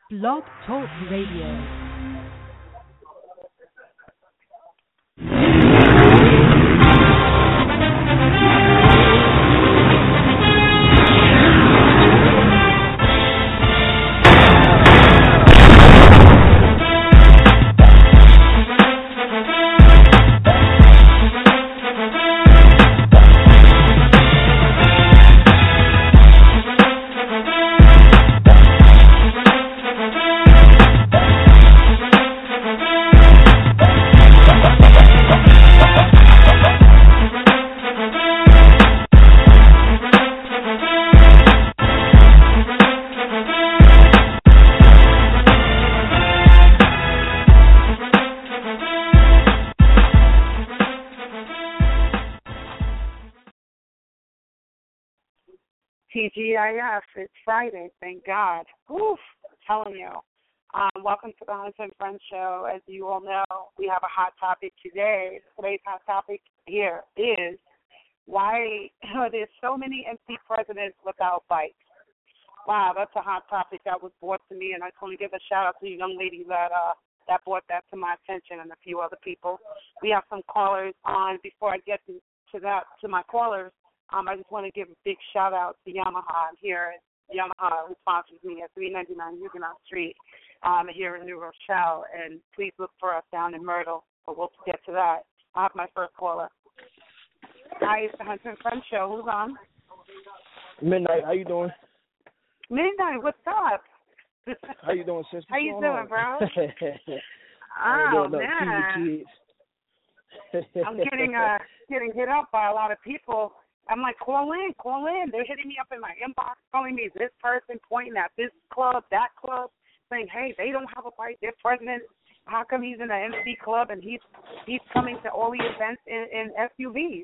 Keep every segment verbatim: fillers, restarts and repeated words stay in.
Blog Talk Radio. T G I F, it's Friday, thank God. Oof, I'm telling you. Um, welcome to the Hunter and Friends Show. As you all know, we have a hot topic today. Today's hot topic here is why there's so many M C presidents without bikes. Wow, that's a hot topic that was brought to me, and I just want to give a shout-out to the young lady that uh, that brought that to my attention and a few other people. We have some callers on. Before I get to, to that, to my callers, Um, I just want to give a big shout out to Yamaha. I'm here at Yamaha, who sponsors me at three ninety-nine Huguenot Street um, here in New Rochelle. And please look for us down in Myrtle, but we'll get to that. I have my first caller. Hi, it's the Hunter and Friends Show. Who's on? Midnight, how you doing? Midnight, what's up? How you doing, sister? How you doing, on? bro? oh, doing? man. I'm getting uh, getting hit up by a lot of people. I'm like, call in, call in. They're hitting me up in my inbox, telling me this person pointing at this club, that club, saying, hey, they don't have a bike. Their president, how come he's in an M C club and he's he's coming to all the events in, in S U Vs?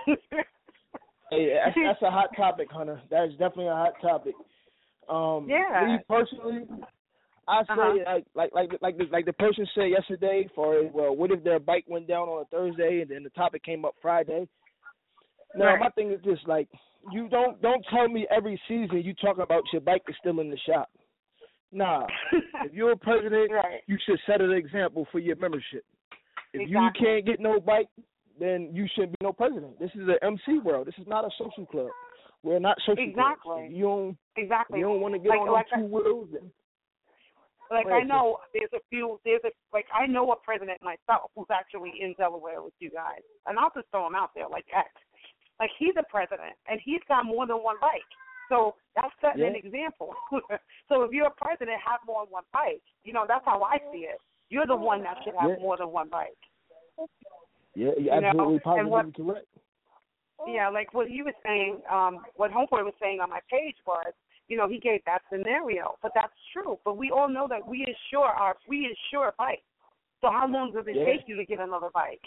Hey, that's, that's a hot topic, Hunter. That's definitely a hot topic. Um, yeah. Me personally, I say uh-huh. like like like like the, like the person said yesterday. For well, what if their bike went down on a Thursday and then the topic came up Friday? Now, right. my thing is this, like, you don't don't tell me every season you talk about your bike is still in the shop. Nah. If you're a president, right. you should set an example for your membership. If exactly. you can't get no bike, then you shouldn't be no president. This is an M C world. This is not a social club. We're not social exactly. clubs. If you don't, exactly. if you don't want to get like, on like them two wheels, then Like I know there's a few, there's a like I know a president myself who's actually in Delaware with you guys, and I'll just throw him out there like X. Like he's a president and he's got more than one bike, so that's setting yeah. an example. So if you're a president, have more than one bike. You know, that's how I see it. You're the one that should have yeah. more than one bike. Yeah, you're you absolutely know? positively what, correct. Yeah, like what he was saying, um, what Homeboy was saying on my page was, you know, he gave that scenario, but that's true. But we all know that we insure our we insure a bike. So how long does it yeah. take you to get another bike?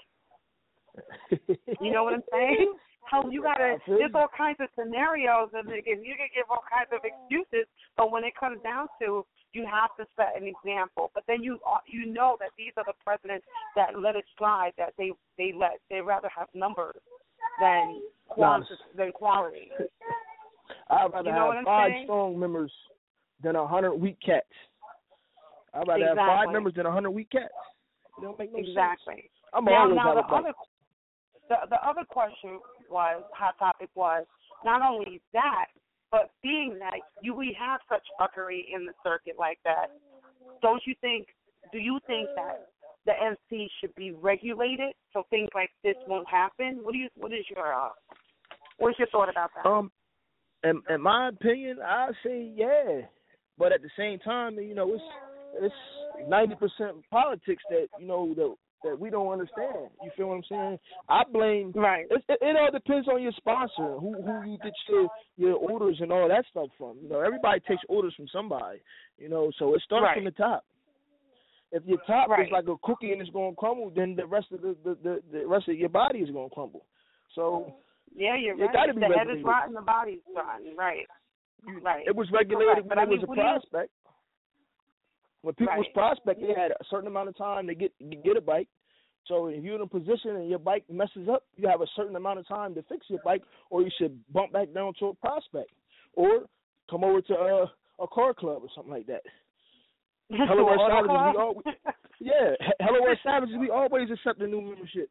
You know what I'm saying? How you gotta? There's all kinds of scenarios, and you can give all kinds of excuses. But when it comes down to, you have to set an example. But then you you know that these are the presidents that let it slide. That they they let they rather have numbers than quantity. Than quality. I'd rather you know have five saying? strong members than a hundred weak cats. I'd rather exactly. have five members than a hundred weak cats. It don't make no exactly. sense. I'm now, always now have the a bike. other the the other question was hot topic was not only that, but being that you we have such fuckery in the circuit like that. Don't you think? Do you think that the M C should be regulated so things like this won't happen? What do you? What is your uh, what's your thought about that? Um. In, in my opinion, I say yeah, but at the same time, you know, it's it's ninety percent politics that you know that that we don't understand. You feel what I'm saying? I blame. Right. It, it, it all depends on your sponsor, who who you get your your orders and all that stuff from. You know, everybody takes orders from somebody. You know, so it starts right. from the top. If your top right. is like a cookie and it's gonna crumble, then the rest of the the, the, the rest of your body is gonna crumble. So. Yeah, you're it right. Gotta be the regulated. head is rotten, the body's rotten. Right. Right. It was regulated Correct. when but it I mean, was a what do you- prospect. When people right. was prospect, they had a certain amount of time to get to get a bike. So if you're in a position and your bike messes up, you have a certain amount of time to fix your bike, or you should bump back down to a prospect, or come over to a, a car club or something like that. Hello West Savages, we always, yeah, Hello West Savages, we always accept the new membership.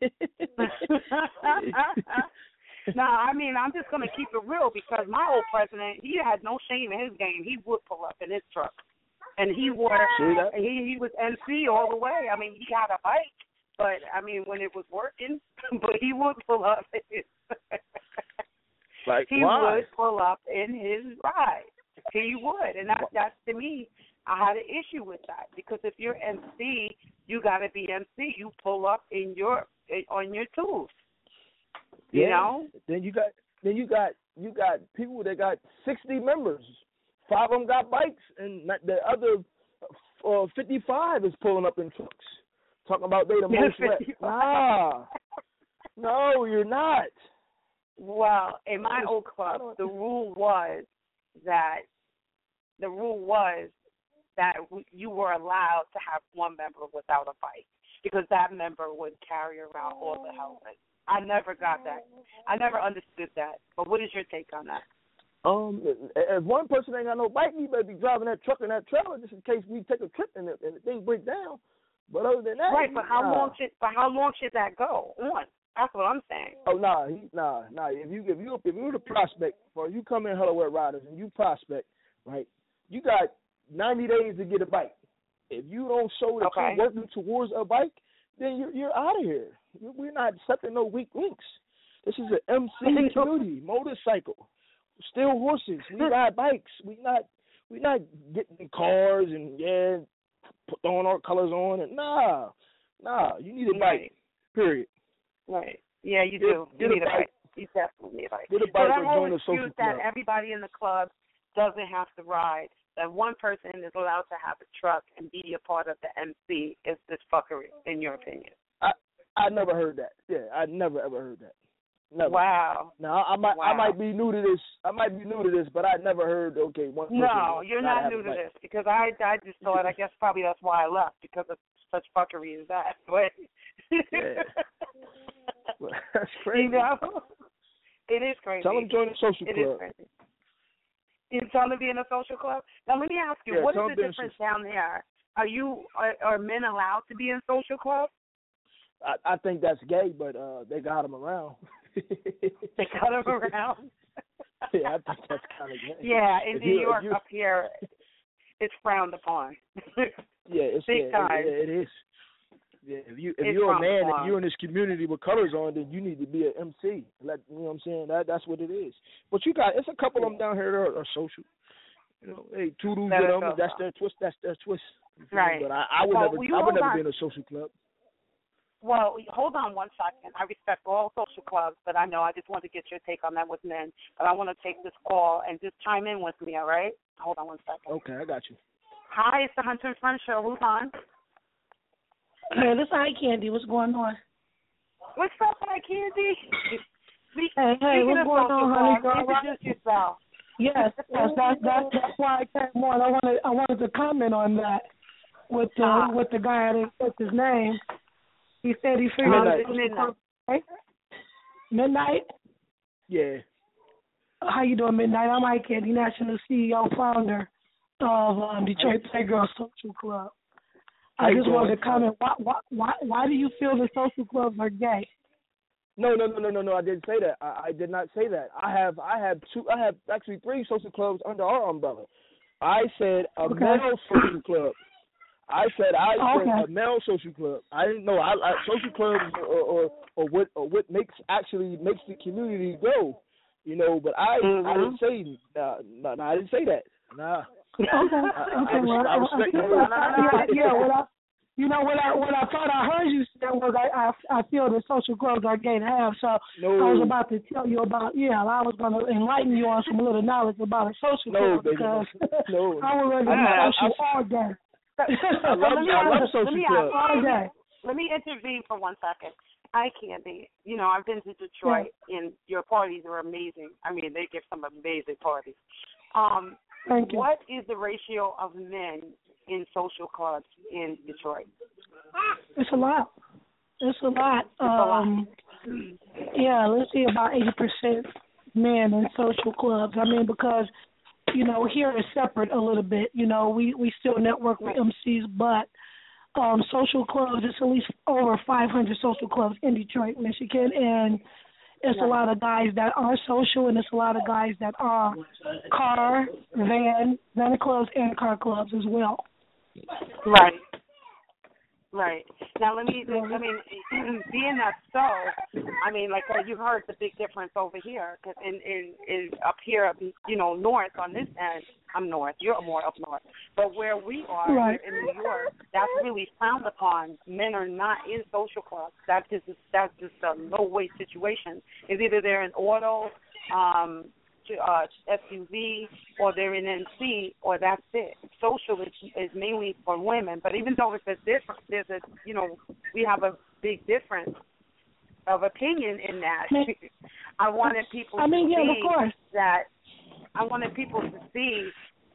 No, I mean, I'm just going to keep it real because my old president, he had no shame in his game. He would pull up in his truck. And he wore, he, he was M C all the way. I mean, he had a bike, but, I mean, when it was working, but he would pull up. Like, he why? would pull up in his ride. He would. And that, that's, to me, I had an issue with that because if you're M C, you got to be M C. You pull up in your on your tools. You yeah. know. Then you got then you got you got people that got sixty members. Five of them got bikes, and the other uh, fifty-five is pulling up in trucks. Talking about they the most rep. Nah, no, you're not. Well, in my old club, the rule was that the rule was that you were allowed to have one member without a bike because that member would carry around all the helmets. I never got that. I never understood that. But what is your take on that? Um, if one person ain't got no bike, you better be driving that truck and that trailer just in case we take a trip and the, and the thing break down. But other than that, right? But how nah. long should? But how long should that go on? That's what I'm saying. Oh nah, he, nah, nah. If you if you if you're the prospect, or you come in Hello West Riders and you prospect, right? You got ninety days to get a bike. If you don't show that okay. you're working towards a bike, then you're you're out of here. We're not accepting no weak links. This is an M C community, motorcycle, still horses. We ride bikes. We not we not getting in cars and yeah, throwing our colors on and nah, nah. You need a right. bike. Period. Right. Yeah, you get, do. Get you need a bike. a bike. You definitely need a bike. Get a bike so or join a social excuse club. that everybody in the club doesn't have to ride. That one person is allowed to have a truck and be a part of the M C is this fuckery, in your opinion. I I never heard that. Yeah, I never ever heard that. Never. Wow. Now I might wow. I might be new to this. I might be new to this, but I never heard. Okay, one person. No, you're not new to this because I I just thought I guess probably that's why I left because of such fuckery as that. But yeah. Well, that's crazy. You know, it is crazy. Tell them to join the social it club. It is crazy. You tell them to be in a social club. Now let me ask you, yeah, what is the difference down there? Are you are, are men allowed to be in social clubs? I, I think that's gay, but uh, they got them around. They got them around. Yeah, I think that's kind of gay. Yeah, in if New you, York you, up here, it's frowned upon. Yeah, it's big yeah, time. It, it is. Yeah, if you if it's you're a man upon. and you're in this community with colors on, then you need to be an M C. Let you know what I'm saying. That that's what it is. But you got it's a couple of them down here that are, are social. You know, hey, toodles that with them. So that's so. their twist. That's their twist. Right. But I, I would well, never. you I would never on. be in a social club. Well, hold on one second. I respect all social clubs, but I know I just want to get your take on that with men. But I want to take this call and just chime in with me, all right? Hold on one second. Okay, I got you. Hi, it's the Hunter and Friends Show. Who's on? Hey, this is Eye Candy. What's going on? What's up, Eye Candy? Speak, hey, hey, what's going on, honey? Club, introduce yourself. Yes, yes, that's that's that's why I came on. I wanted I wanted to comment on that with the uh, with the guy that what's his name. He said he figured Midnight. out midnight. Right? Midnight? Yeah. How you doing, Midnight? I'm Ike Candy, national C E O, founder of um, Detroit Playgirl Social Club. I just wanted to comment. Why, why, why, why do you feel the social clubs are gay? No, no, no, no, no, no. I didn't say that. I, I did not say that. I have, I have two. I have actually three social clubs under our umbrella. I said a okay. male social club. I said I okay. said a male social club. I didn't know. I, I social clubs or, or or what or what makes actually makes the community grow. You know, but I mm-hmm. I didn't say uh, no, no, I didn't say that. Nah. Okay. I, okay. I, Well, I, I respect I, the word. yeah, yeah. What I, you know what I what I thought I heard you say was I I, I feel the social clubs are gay to have. So no. I was about to tell you about yeah. I was going to enlighten you on some little knowledge about a social no, club baby, because no. I was ready to be social all day. I love, I love social clubs. All day. Let me intervene for one second. I can't be. You know, I've been to Detroit, yeah. and your parties are amazing. I mean, they give some amazing parties. Um, Thank you. What is the ratio of men in social clubs in Detroit? It's a lot. It's a lot. It's um, a lot. Yeah, let's see, about eighty percent men in social clubs. I mean, because you know, here is separate a little bit. You know, we, we still network with M Cs, but um, social clubs, it's at least over five hundred social clubs in Detroit, Michigan, and it's a lot of guys that are social, and it's a lot of guys that are car, van, van clubs, and car clubs as well. Right. Right. Now, let me, I mean, being that so, I mean, like uh, you heard the big difference over here, because in, in, in up here, you know, north on this end, I'm north, you're more up north, but where we are right. in New York, that's really frowned upon. Men are not in social clubs. That's just, that's just a low-wage situation. It's either they're in auto, um, Uh, S U V, or they're in M C, or that's it. Social is, is mainly for women, but even though it's a different, there's a, you know, we have a big difference of opinion in that. I wanted people I mean, to yeah, see of course. that. I wanted people to see.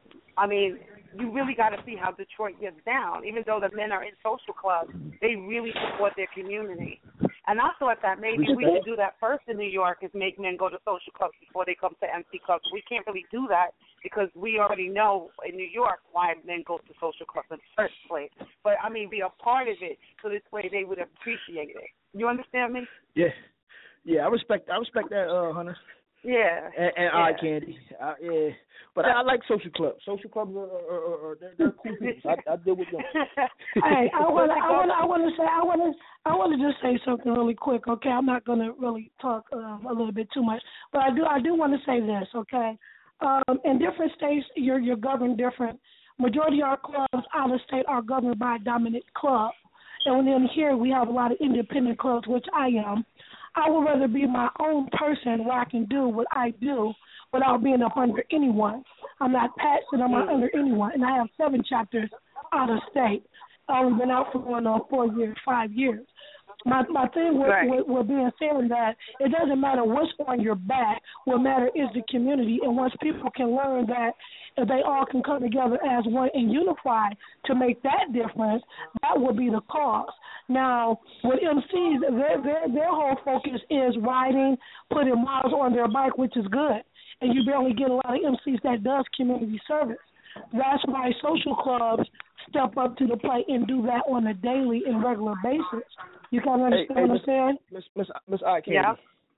I mean, you really got to see how Detroit gets down. Even though the men are in social clubs, they really support their community. And I thought that maybe we should do that first in New York, is make men go to social clubs before they come to M C clubs. We can't really do that because we already know in New York why men go to social clubs in the first place. But, I mean, be a part of it so this way they would appreciate it. You understand me? Yeah. Yeah, I respect I respect that, uh, Hunter. Yeah. And, and yeah. eye candy. I, yeah. But I, I like social clubs. Social clubs are, are, are, are they're, they're cool people. I, I deal with them. Hey, I want to, I want to, I want to say, I want to, I want to just say something really quick. Okay, I'm not going to really talk um, a little bit too much, but I do, I do want to say this. Okay, um, in different states, you're you're governed different. Majority of our clubs out of state are governed by a dominant club, and then here we have a lot of independent clubs, which I am. I would rather be my own person where I can do what I do without being up under anyone. I'm not passing, I'm not under anyone. And I have seven chapters out of state. I've only been out for going on four years, five years. My my thing with, right. with, with being saying that it doesn't matter what's on your back. What matters is the community. And once people can learn that if they all can come together as one and unify to make that difference, that would be the cause. Now, with M Cs, their, their, their whole focus is riding, putting miles on their bike, which is good. And you barely get a lot of M Cs that does community service. That's why social clubs step up to the plate and do that on a daily and regular basis. You kind of understand hey, hey, what I'm saying? Miss Miss Miss I Candy. Yeah.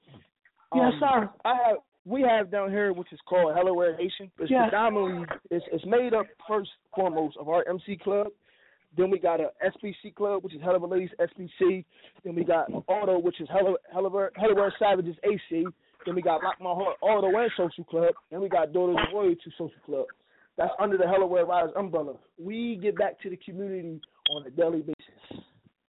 Um, Yes, sir. I have we have down here which is called Hellaware Nation. It's yes. predominantly it's, it's made up first foremost of our M C club. Then we got a S P C club, which is Hell of a Ladies S P C. Then we got Auto, which is Hell Hellaware Hellaware Savages A C. Then we got Lock My Heart Auto and Social Club. Then we got Daughters of Royalty Social Club. That's under the Hellaware Riders umbrella. We give back to the community on a daily basis.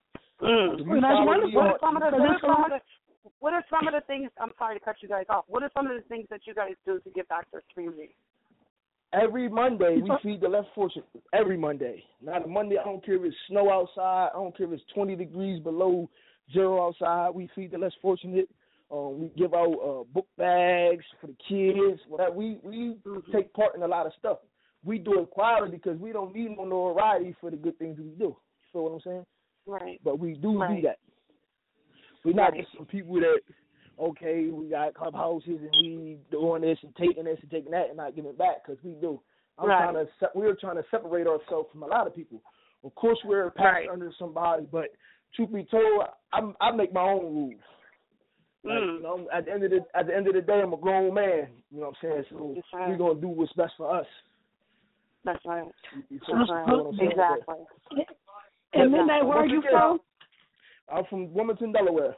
Mm. Well, that's wonderful. What are, some of the, what, are some of the, what are some of the things, I'm sorry to cut you guys off, what are some of the things that you guys do to give back to the community? Every Monday, we feed the less fortunate. Every Monday. Not a Monday, I don't care if it's snow outside. I don't care if it's twenty degrees below zero outside. We feed the less fortunate. Um, we give out uh, book bags for the kids. Whatever. We, we mm-hmm. take part in a lot of stuff. We do it quietly because we don't need no notoriety for the good things we do. You feel what I'm saying? Right. But we do right. do that. We're not right. just some people that, okay, we got clubhouses and we doing this and taking this and taking that and not giving it back, because we do. I'm right. trying to se- we're trying to separate ourselves from a lot of people. Of course, we're passed right. under somebody, but truth be told, I'm, I make my own rules. Like, mm. you know, at the end of the at the end of the day, I'm a grown man. You know what I'm saying? So right. we're gonna do what's best for us. That's right. You, you That's right. Exactly. And Midnight, where are you from? I'm from Wilmington, Delaware.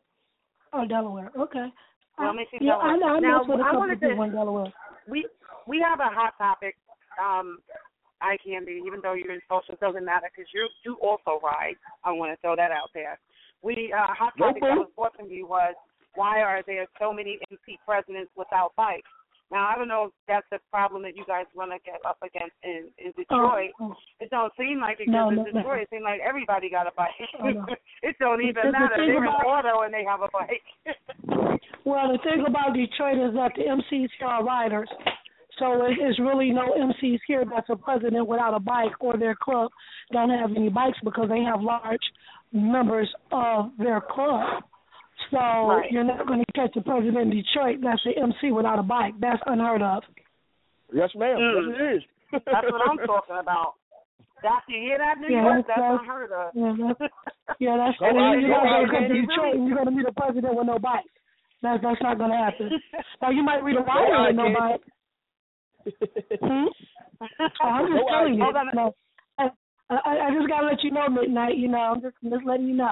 Oh, Delaware. Okay. Wilmington, yeah, Delaware. I know. I now, know I wanted to. In Delaware. We we have a hot topic. Um, I can be, even though you're in social, it doesn't matter because you you also ride. I want to throw that out there. We uh, hot topic that was brought to me was, why are there so many M C presidents without bikes? Now, I don't know if that's a problem that you guys run up against in, in Detroit. Oh, oh. It don't seem like it, because no, in Detroit, no. it seems like everybody got a bike. Oh, no. It don't even it's matter. They're in auto and they have a bike. Well, the thing about Detroit is that the M Cs here are riders. So it's really no M Cs here that's a president without a bike, or their club don't have any bikes because they have large members of their club. So right. you're not going to catch a president in Detroit that's an M C without a bike. That's unheard of. Yes, ma'am. Mm. Yes, it is. That's what I'm talking about. That's, you hear that, New yeah, York? That's, that's unheard of. Yeah, that's, yeah, that's Go out, you're go not out, going to come to Candy. Detroit and you're going to meet a president with no bike. That's that's not going to happen. Now you might read a Go writer out, with no Candy. bike. Hmm? Oh, I'm just Go telling out, you. No, I, I, I just got to let you know, Midnight. You know, I'm just just letting you know.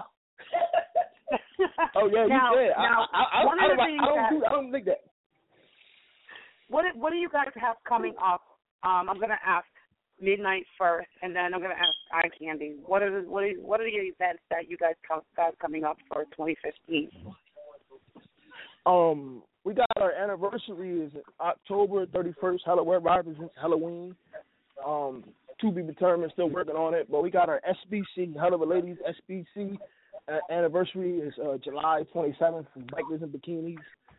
Oh yeah, Now- you said. now, I, I, I, one I, of don't, the I, things don't that- do, I don't think that. What What do you guys have coming up? Um, I'm going to ask Midnight first, and then I'm going to ask Eye Candy. What are the what are, what are the events that you guys got coming up for twenty fifteen? Um, we got our anniversary is October thirty-first. Halloween represents Halloween. Um, to be determined. Still working on it. But we got our S B C Hell of a Ladies S B C uh, anniversary is uh, July twenty-seventh. From Bikers and Bikinis.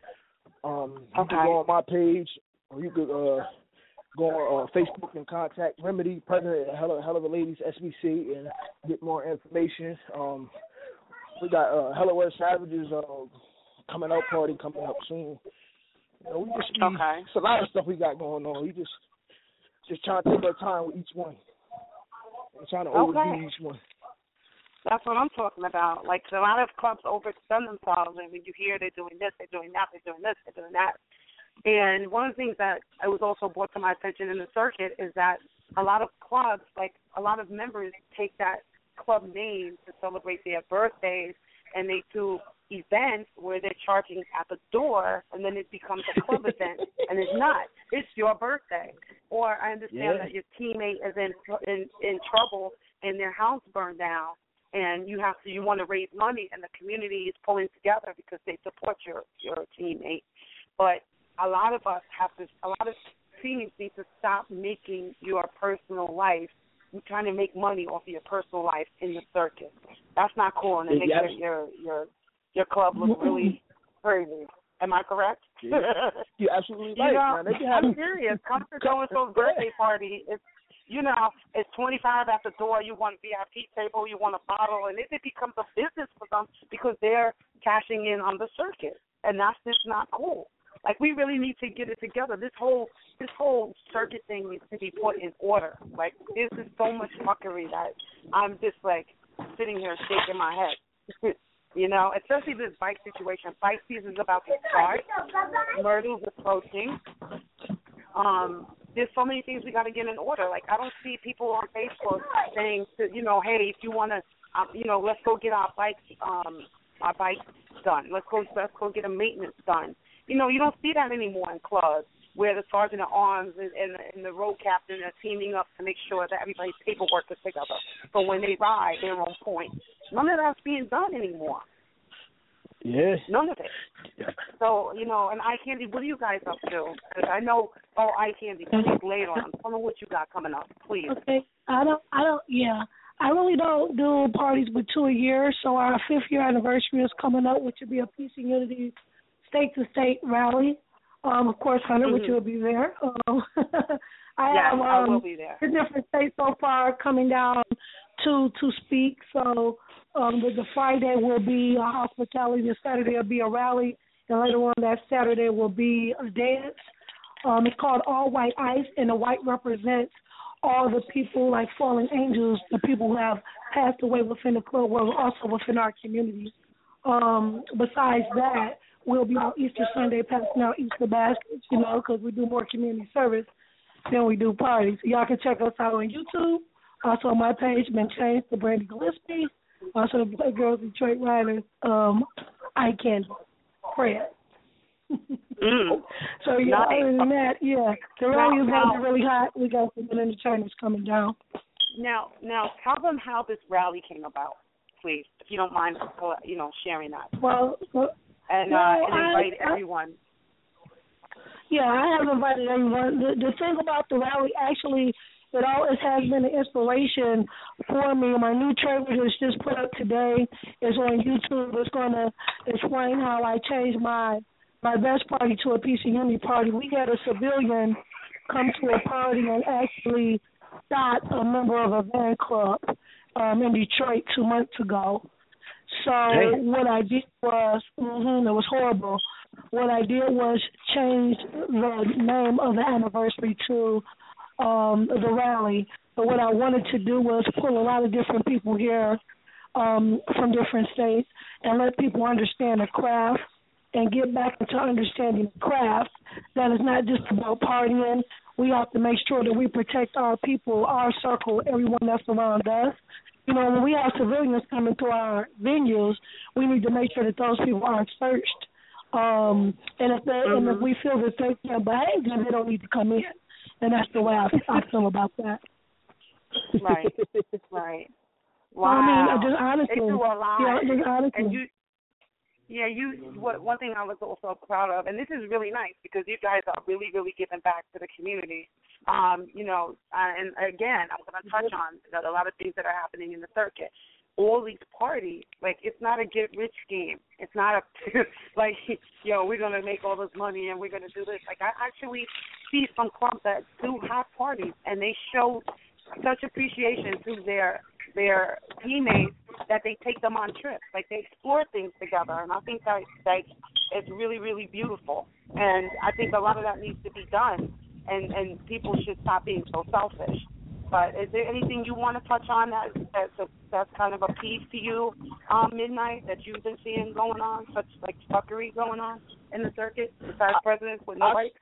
Um, you Okay. can go on my page, or you could uh, go on uh, Facebook and contact Remedy, president of Hell of, Hell of a Ladies S B C, and get more information. Um, we got uh, Hellaware Savages uh, coming out party coming up soon. You know, we just be, Okay. it's a lot of stuff we got going on. We just just trying to take our time with each one. We're trying to Okay. overdo each one. That's what I'm talking about. Like, a lot of clubs overextend themselves, and when you hear they're doing this, they're doing that, they're doing this, they're doing that. And one of the things that it was also brought to my attention in the circuit is that a lot of clubs, like a lot of members, take that club name to celebrate their birthdays, and they do events where they're charging at the door, and then it becomes a club event, and it's not. It's your birthday. Or I understand Yeah. that your teammate is in, in in trouble and their house burned down, and you have to you want to raise money, and the community is pulling together because they support your your teammate. But a lot of us have to, a lot of teams need to stop making your personal life, trying to make money off of your personal life in the circus. That's not cool, and it makes Yes. your, your your your club look really crazy. Am I correct? Yeah. You're absolutely right. You know, Now, they can have I'm serious. Come to so and so's birthday party. It's you know, it's twenty-five at the door. You want a V I P table. You want a bottle, and it, it becomes a business for them because they're cashing in on the circuit, and that's just not cool. Like, we really need to get it together. This whole this whole circuit thing needs to be put in order. Like, this is so much fuckery that I'm just like sitting here shaking my head. You know, especially this bike situation. Bike season's about to start. Myrtle's approaching. Um, there's so many things we got to get in order. Like, I don't see people on Facebook saying, to, you know, hey, if you want to, uh, you know, let's go get our bikes, um, our bikes done. Let's go, let's go get a maintenance done. You know, you don't see that anymore in clubs where the sergeant at arms and, and, and the road captain are teaming up to make sure that everybody's paperwork is together. So when they ride, they're on point. None of that's being done anymore. Yeah. None of it. So, you know, and Eye Candy, what are you guys up to? Because I know, oh, Eye Candy, please lay it on. Tell me what you got coming up, please. Okay, I don't, I don't, yeah, I really don't do parties with two a year. So our fifth year anniversary is coming up, which will be a Peace and Unity state to state rally. Um, of course, Hunter, Mm-hmm. which will be there. Um, I yeah, have um, I will be there. the different states so far coming down to to speak. So um, the, the Friday will be a hospitality. The Saturday will be a rally, and later on that Saturday will be a dance. Um, it's called All White Ice, and the white represents all the people like fallen angels, the people who have passed away within the club, well, also within our community. Um, besides that, we'll be on Easter Sunday passing out Easter baskets, you know, because we do more community service than we do parties. So y'all can check us out on YouTube. Also on my page, been changed to Brandy Gillespie. Also the Black Girls Detroit Riders, um, Eye Candy, Fred. Mm. So yeah, Nice. other than that, yeah, the rally is going to be really hot. We got some entertainers coming down. Now, now, tell them how this rally came about, please, if you don't mind, you know, sharing that. Well, well And, no, uh, and I- invite I- everyone. Yeah, I have invited everyone. The, the thing about the rally, actually, it always has been an inspiration for me. My new trailer that's just put up today is on YouTube. It's going to explain how I changed my my best party to a Peace and Unity party. We had a civilian come to a party and actually shot a member of a van club um, in Detroit two months ago. So Dang. what I did was, mm-hmm, it was horrible. what I did was change the name of the anniversary to um, the rally. But what I wanted to do was pull a lot of different people here um, from different states and let people understand the craft and get back into understanding the craft. That is not just about partying. We have to make sure that we protect our people, our circle, everyone that's around us. You know, when we have civilians coming to our venues, we need to make sure that those people aren't searched. Um, and if they, mm-hmm. and if we feel that they can't behave, then they don't need to come in. And that's the way I, I feel about that. Right, right. Wow. I mean, just honestly, they do a lot. Yeah, just honestly. And you, yeah, you. What one thing I was also proud of, and this is really nice because you guys are really, really giving back to the community. Um, you know, uh, and again, I'm going to touch on a lot of things that are happening in the circuit. All these parties, like, it's not a get-rich scheme. It's not a, like, yo, we're going to make all this money and we're going to do this. Like, I actually see some clubs that do have parties, and they show such appreciation to their their teammates that they take them on trips. Like, they explore things together, and I think that, that it's really, really beautiful. And I think a lot of that needs to be done, and, and people should stop being so selfish. But is there anything you want to touch on that that's, a, that's kind of a piece to you, um, Midnight, that you've been seeing going on, such like fuckery going on in the circuit, besides presidents with no bike?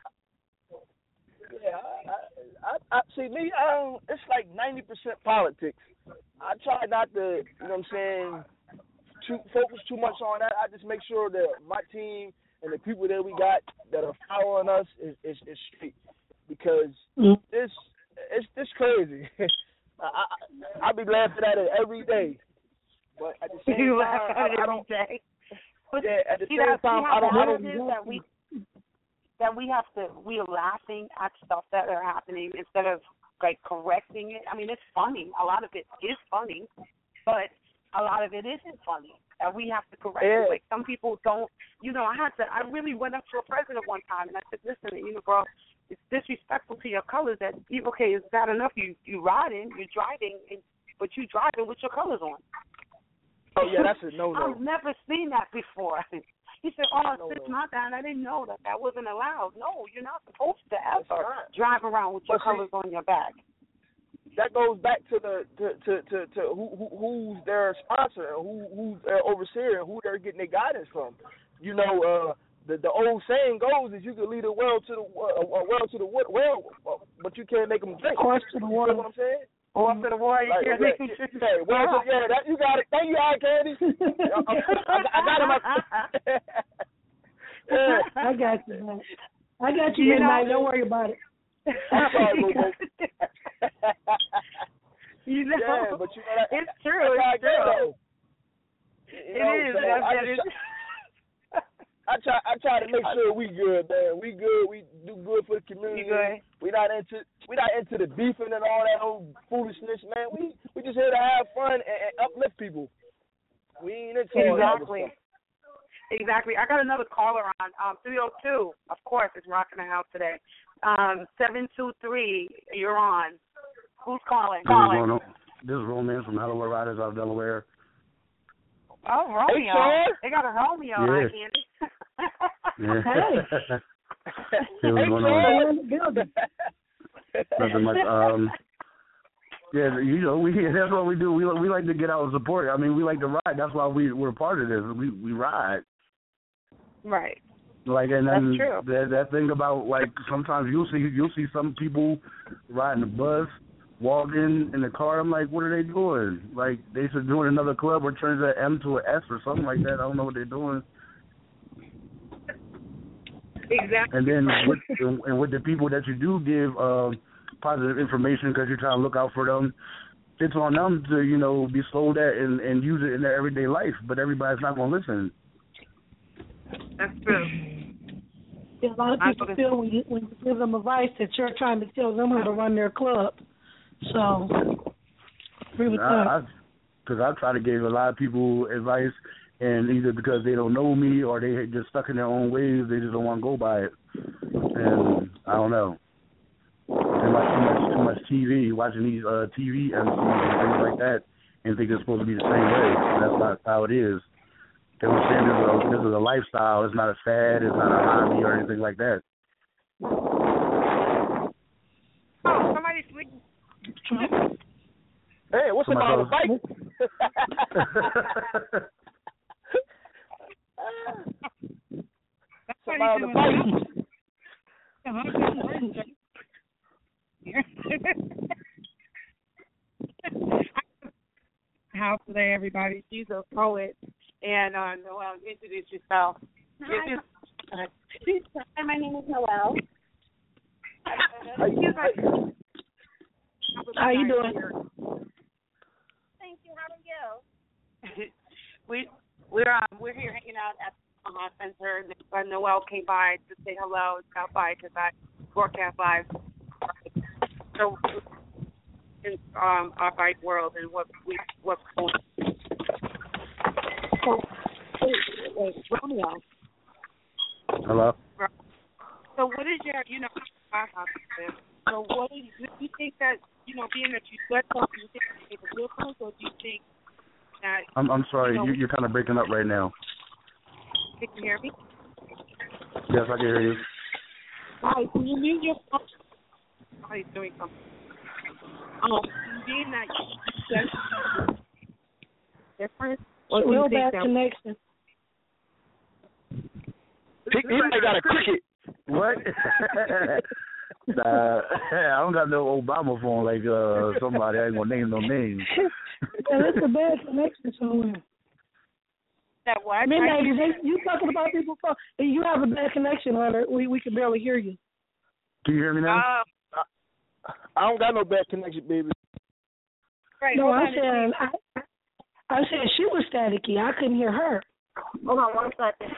Yeah, I, I, I see me. Um, it's like ninety percent politics. I try not to, you know what I'm saying, to focus too much on that. I just make sure that my team and the people that we got that are following us is is, is straight, because mm-hmm. it's it's it's crazy. I, I I be laughing at it every day, but at the same you time, laugh at it I, I every don't. day. But yeah, at the see, same that, time, see I don't. I don't. Is that we that we have to we are laughing at stuff that are happening instead of like correcting it. I mean, it's funny. A lot of it is funny, but a lot of it isn't funny. And we have to correct yeah. it. Like, some people don't, you know, I had to, I really went up to a president one time and I said, listen, you know, bro, it's disrespectful to your colors that, okay, is that enough? You you riding, you're driving, and, but you driving with your colors on. Oh, yeah, that's a no-no. I've never seen that before. He said, oh, no, it's no. not that. I didn't know that that wasn't allowed. No, you're not supposed to ever drive around with your but colors see, on your back. That goes back to the to to to, to who, who who's their sponsor, who who's their overseer, who they're getting their guidance from. You know, uh, the the old saying goes is you can lead a well to the uh, a well to the well, but you can't make them drink. Horse to the water. You know what I'm saying? Horse to the water. You like, can't yeah, make them drink. Yeah, well, uh-huh. yeah, that you got it. Thank you, Eye Candy. I, I, I got him. Yeah. I got you, man. I got you, you Midnight. know, Don't worry about it. I'm sorry, Bobo. You know, yeah, but you know that, it's true. It's true. You it know, is. So I, That is. I try. I try to make sure we good, man. We good. We do good for the community. Good. We not into. We not into the beefing and all that old foolishness, man. We we just here to have fun and, and uplift people. We ain't into all that other Exactly. stuff. Exactly. I got another caller on um, three oh two. Of course, it's rocking the house today. Um, seven two three. You're on. Who's calling? This calling. Is this is Romance from Delaware Riders out of Delaware. Oh, Romeo. Hey, Sean. They got a Romeo, Yeah. right, Candy? Yeah. Hey. Hey, what's going on? Hey, Nothing much. Um, yeah, you know, we that's what we do. We we like to get out and support. I mean, we like to ride. That's why we we're part of this. We we ride. Right. Like, and then That's true. That, that thing about, like, sometimes you'll see you'll see some people riding the bus, walking in the car. I'm like, what are they doing? Like, they should join another club or turn that M to an S or something like that. I don't know what they're doing. Exactly. And then with, and with the people that you do give uh, positive information because you're trying to look out for them, it's on them to, you know, be sold at and, and use it in their everyday life. But everybody's not going to listen. That's true. Yeah, a lot of people feel when you when you give them advice that you're trying to tell them how to run their club. So, agree with that. Because I, I try to give a lot of people advice, and either because they don't know me or they just stuck in their own ways, they just don't want to go by it. And I don't know. And like too much, too much T V, watching these uh, T V M Cs and things like that, and think it's supposed to be the same way. That's not how it is. They were saying this is, a, this is a lifestyle. It's not a fad. It's not a hobby or anything like that. Oh, somebody's sleeping. Hey, what's Somebody about the bike? Somebody on the bike. House today, everybody. She's a poet. And uh, Noelle, introduce yourself. Hi. Hi, my name is Noelle. How you, How you doing? Thank you. How are you? we we're um, we're here hanging out at the uh, center. And Noelle came by to say hello. Stop by because I broadcast live. So in um, our bike world and what we what's going on. So, wait, wait, Romeo. Hello? So what is your, you know, our house is, so what do you, do you think that, you know, being that you sweat something, do you think it makes a difference, or do you think that... I'm I'm sorry, you know, you, you're kind of breaking up right now. Can you hear me? Yes, I can hear you. All right, can you mute your phone? Oh, he's doing something. Um, being that you sweat something different, or do you Real think bad that... connection. He, he might got a cricket. What? Nah, I don't got no Obama phone like uh, somebody. I ain't gonna name no names. Yeah, that's a bad connection somewhere. That what? Midnight, you, you talking about people's phone? You have a bad connection, Hunter. We we can barely hear you. Can you hear me now? Um, I don't got no bad connection, baby. right, No, hold I'm on. saying I, I said she was staticky. I couldn't hear her. Hold on one second.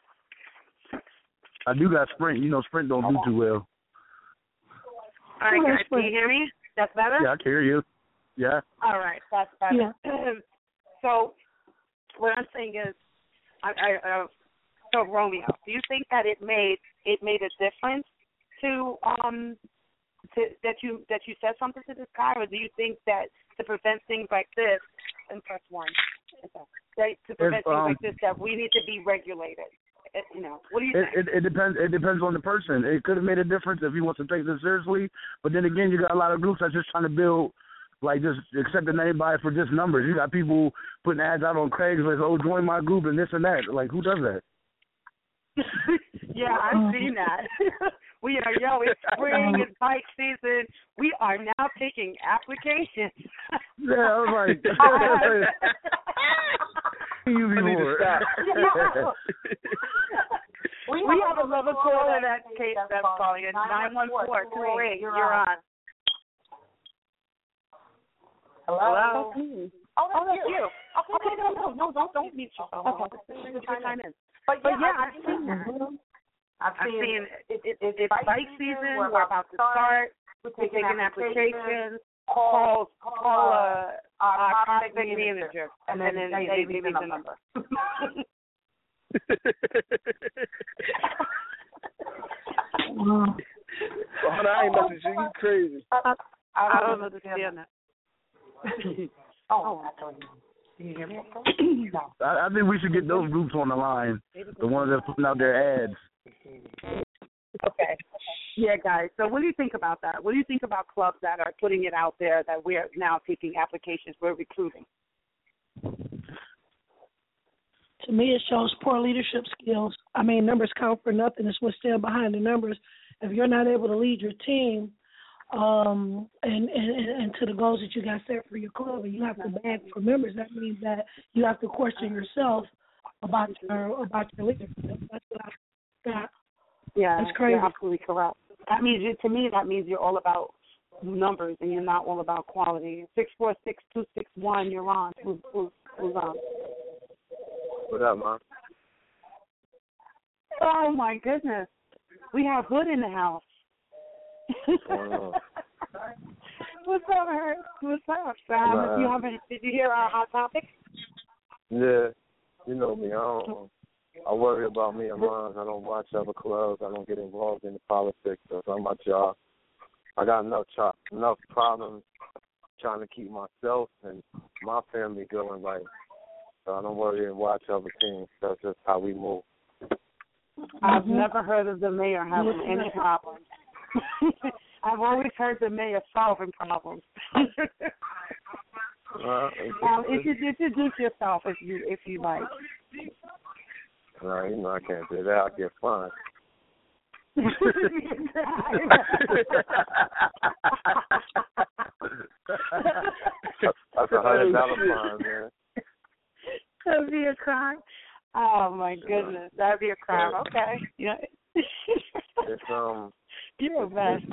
I do got Sprint. You know, Sprint don't do too well. All right, guys, can you hear me? That's better? Yeah, I can hear you. Yeah. All right, that's better. Yeah. So what I'm saying is, I, I, uh, so Romeo, do you think that it made it made a difference to um to that you that you said something to this guy, or do you think that to prevent things like this, and press one, right? To prevent If, things um, like this, that we need to be regulated. It, you know, what do you It, think? it it depends. It depends on the person. It could have made a difference if he wants to take this seriously. But then again, you got a lot of groups that's just trying to build, like just accepting anybody for just numbers. You got people putting ads out on Craigslist, oh, join my group and this and that. Like, who does that? Yeah, I've seen that. We are, yo, it's spring, it's bike season. We are now taking applications. Yeah, I was like, you I need to stop. we, we have another caller in that case that's calling in, nine one four, two oh eight. You're on. Hello? Hello? Oh, that's you. Okay, okay, no, no, no, don't, don't mute your phone. Okay. Just chime in. But, but yeah, I've seen that. I've I've seen seen it, it, it's bike season. We're about to start. We're taking applications. Call, call uh, our prospect manager, and then they they give me the number. Oh, I ain't messing you. You crazy. I, I don't understand that. Oh, I told you. Can you hear me? No. I, I think we should get those groups on the line, the ones that are putting out their ads. Okay. Yeah, guys. So what do you think about that? What do you think about clubs that are putting it out there that we're now taking applications, we're recruiting? To me, it shows poor leadership skills. I mean, numbers count for nothing. It's what's still behind the numbers. If you're not able to lead your team um, and, and, and to the goals that you got set for your club, and you have to beg for members, that means that you have to question yourself about your about your leadership. That's what I got. Yeah, that's crazy. You're absolutely correct. That means you, to me, that means you're all about numbers and you're not all about quality. Six four six two six one. You're on. Who's, who's, who's on? What up, man? Oh my goodness, we have Hood in the house. Oh. What's up, Herb? What's up, Sam? Nah. You haven't? Did you hear our hot topic? Yeah, you know me. I don't. I worry about me and mine. I don't watch other clubs. I don't get involved in the politics. That's not my job. I got enough cho- enough problems trying to keep myself and my family going. Like, So I don't worry and watch other teams. That's just how we move. I've mm-hmm. never heard of the mayor having any problems. I've always heard the mayor solving problems. uh, it's, um, introduce yourself if you if you like. No, you know I can't do that. I'll get fined. That's a hundred dollar fine, man. That'd be a crime. Oh my goodness, that'd be a crime. Okay, yeah. It's um. You're a mess.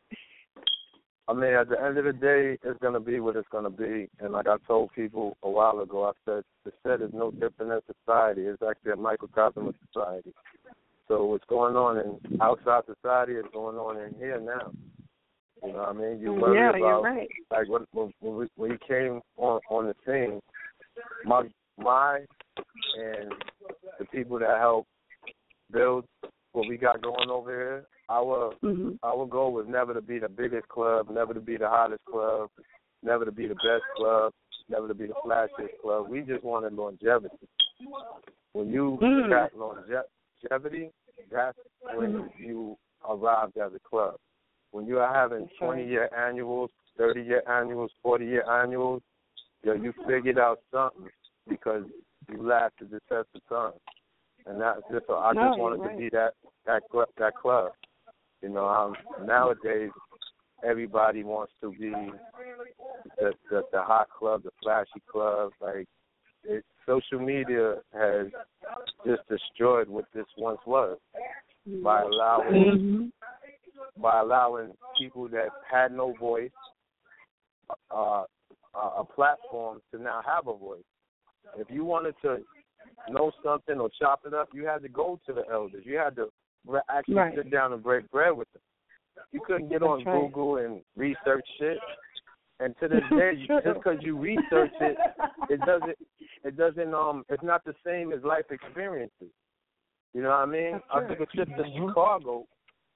I mean, at the end of the day, it's gonna be what it's gonna be. And like I told people a while ago, I said the set is no different than society. It's actually a microcosm of society. So what's going on in outside society is going on in here now. You know what I mean? You worry yeah, about you're right. like when when, when, we, when you came on on the scene, my my and the people that help build what we got going over here. Our mm-hmm. our goal was never to be the biggest club, never to be the hottest club, never to be the best club, never to be the flashiest club. We just wanted longevity. When you mm. got longevity, that's when you arrived as a club. When you are having twenty-year annuals, thirty-year annuals, forty-year annuals, you, you figured out something because you lasted the test of time. And that's just so I no, just wanted right. to be that that club, that club. You know, um, nowadays everybody wants to be the, the the hot club, the flashy club. Like it, social media has just destroyed what this once was by allowing mm-hmm. by allowing people that had no voice uh, a platform to now have a voice. If you wanted to know something or chop it up, you had to go to the elders. You had to actually right. sit down and break bread with them. You couldn't get on That's right. Google and research shit. And to this day, you, just because you research it, it doesn't, it doesn't, um, it's not the same as life experiences. You know what I mean? That's I true. took a trip to Chicago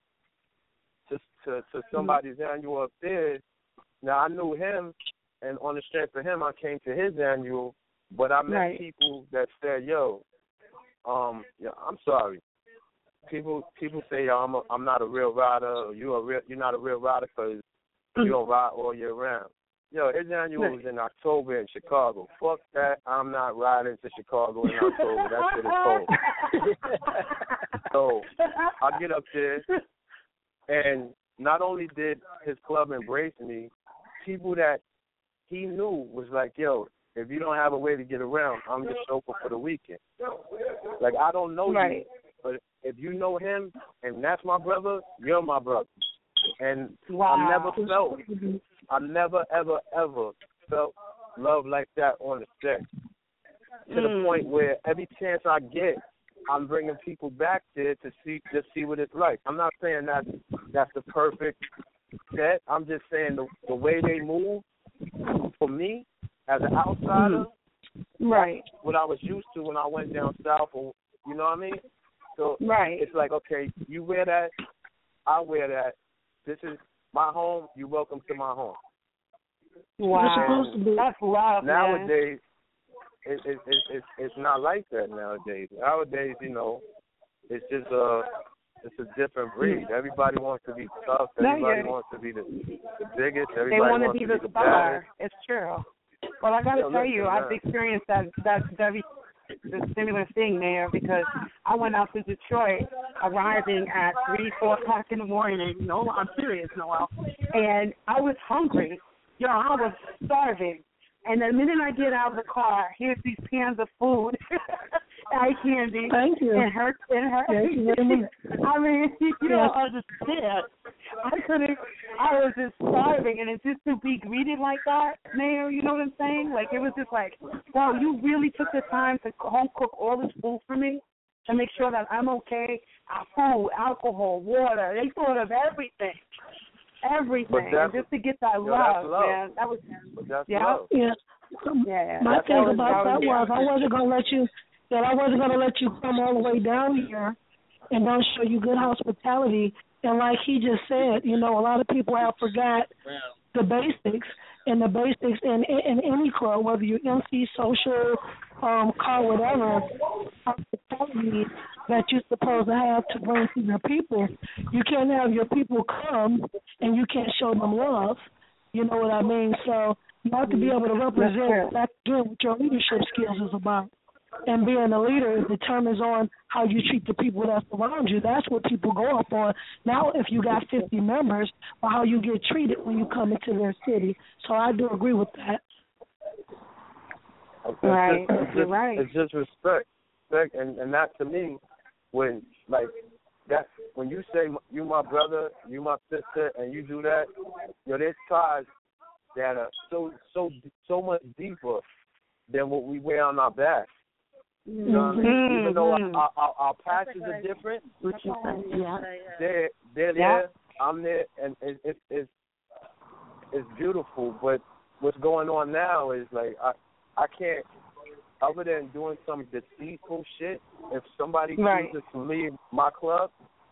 to to, to somebody's mm-hmm. annual up there. Now I knew him, and on the strength of him, I came to his annual. But I met right. people that said, "Yo, um, yeah, I'm sorry." People people say, "Yo, I'm a, I'm not a real rider. Or you a real you're not a real rider because you don't ride all year round." Yo, his annual right. was in October in Chicago. Fuck that. I'm not riding to Chicago in October. That shit is cold. So I get up there, and not only did his club embrace me, people that he knew was like, "Yo, if you don't have a way to get around, I'm the chauffeur for the weekend." Like, I don't know right. you, but if you know him and that's my brother, you're my brother. And wow. I never felt, I never, ever, ever felt love like that on the set. To mm. the point where every chance I get, I'm bringing people back there to see, just see what it's like. I'm not saying that that's the perfect set. I'm just saying the, the way they move, for me, as an outsider, mm. right? What I was used to when I went down south, or you know what I mean. So right. it's like, okay, you wear that, I wear that. This is my home. You're welcome to my home. Wow, that's love. Nowadays, man. it, it, it, it, it's not like that nowadays. Nowadays, you know, it's just a, it's a different breed. Everybody wants to be tough. Everybody no, wants to be the, the biggest. Everybody they want wants to be to the be star. the It's true. Well, I got to tell you, I've experienced that that very the similar thing there because I went out to Detroit, arriving at three, four o'clock in the morning. No, I'm serious, Noel. And I was hungry. Yo, I was starving. And the minute I get out of the car, here's these cans of food, eye candy. Thank you. And her, and her. Thank you very much. I mean, you yes. don't understand. I couldn't. I was just starving, and it's just to be greeted like that, Mayor. You know what I'm saying? Like it was just like, wow, you really took the time to home cook all this food for me to make sure that I'm okay. Uh, food, alcohol, water. They thought of everything. Everything, and just to get that yo, love, love, man. That was, yeah, love. yeah. yeah. My That's thing was, about that was, was I wasn't gonna let you, that I wasn't gonna let you come all the way down here and don't show you good hospitality. And like he just said, you know, a lot of people have forgot the basics, and the basics in, in, in any club, whether you're M C, social, um, car, whatever, hospitality that you're supposed to have to bring to your people. You can't have your people come and you can't show them love. You know what I mean? So you have to be able to represent that, again, what your leadership skills is about. And being a leader determines on how you treat the people that surround you. That's what people go up on. Now, if you got fifty members, or how you get treated when you come into their city. So I do agree with that. It's right, just, it's you're just, right. It's just respect, respect, and and that to me, when like that, when you say you my brother, you my sister, and you do that, you know, there's ties that are so so so much deeper than what we wear on our back. You know what I mean? Even though our, our, our patches are different, Yeah. they're they're there, I'm there, and it, it, it's it's beautiful. But what's going on now is like I I can't, other than doing some deceitful shit. If somebody right. chooses to leave my club,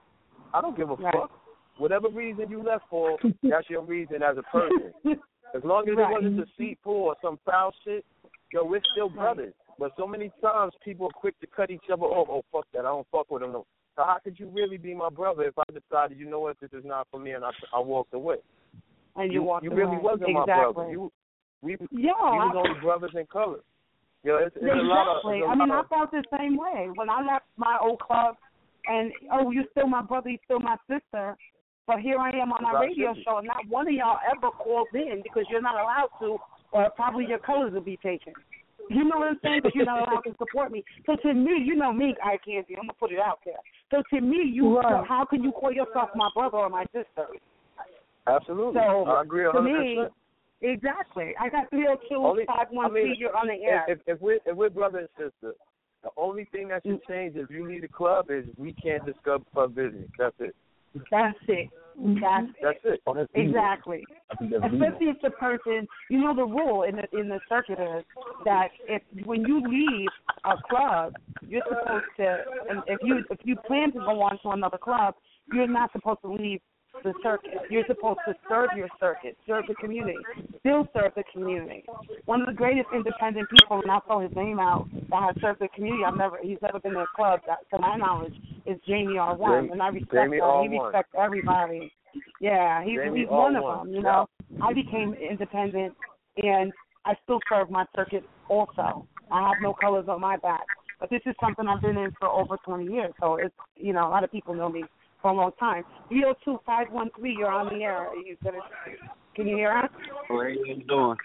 I don't give a right. fuck. Whatever reason you left for, that's your reason as a person. As long as right. it wasn't deceitful or some foul shit, yo, we're still brothers. But so many times people are quick to cut each other off. Oh, fuck that. I don't fuck with them. No. So how could you really be my brother if I decided, you know what, this is not for me, and I, I walked away? And you, you walked You away. really wasn't exactly. my brother. You, we, yeah, we was only brothers in color. You know, it's, it's exactly. a lot of, it's a I mean, lot I of, felt the same way. When I left my old club, and, oh, you're still my brother, you're still my sister, but here I am on my radio show, and not one of y'all ever called in because you're not allowed to, or probably your colors will be taken. You know what I'm saying? Because you're not allowed to support me. So to me, you know me, I can't be. I'm gonna put it out there. So to me, you right. how can you call yourself my brother or my sister? Absolutely. So I agree one hundred percent. To me, exactly. I got three oh two, five one three, you're on the air. If, if, we're, if we're brother and sister, the only thing that should change if you need a club is we can't discuss club business. That's it. That's it. That's, that's it. Oh, that's exactly. Especially if the person, you know, the rule in the in the circuit is that if when you leave a club, you're supposed to, and if you if you plan to go on to another club, you're not supposed to leave the circuit. You're supposed to serve your circuit, serve the community, still serve the community. One of the greatest independent people, and I'll throw his name out, that has served the community, I've never, he's never been in a club, that, to my knowledge, is Jamie R one, Jamie, and I respect Jamie him. He R one. respects everybody. Yeah, he's, he's one of them, you know. I became independent, and I still serve my circuit also. I have no colors on my back. But this is something I've been in for over twenty years, so it's, you know, a lot of people know me for a long time. three oh two, five one three, you're on the air. Are you gonna, can you hear us? Hey, how you doing?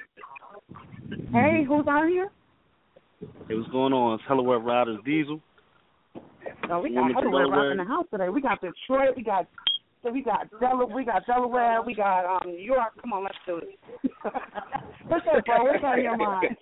Hey, who's on here? Hey, what's going on? It's Hello Web Riders Diesel. Oh, we got Delaware Rock in the house today. We got Detroit. We got so we got Delaware. We got Delaware. We got um, New York. Come on, let's do it. What's up, bro? What's on your mind?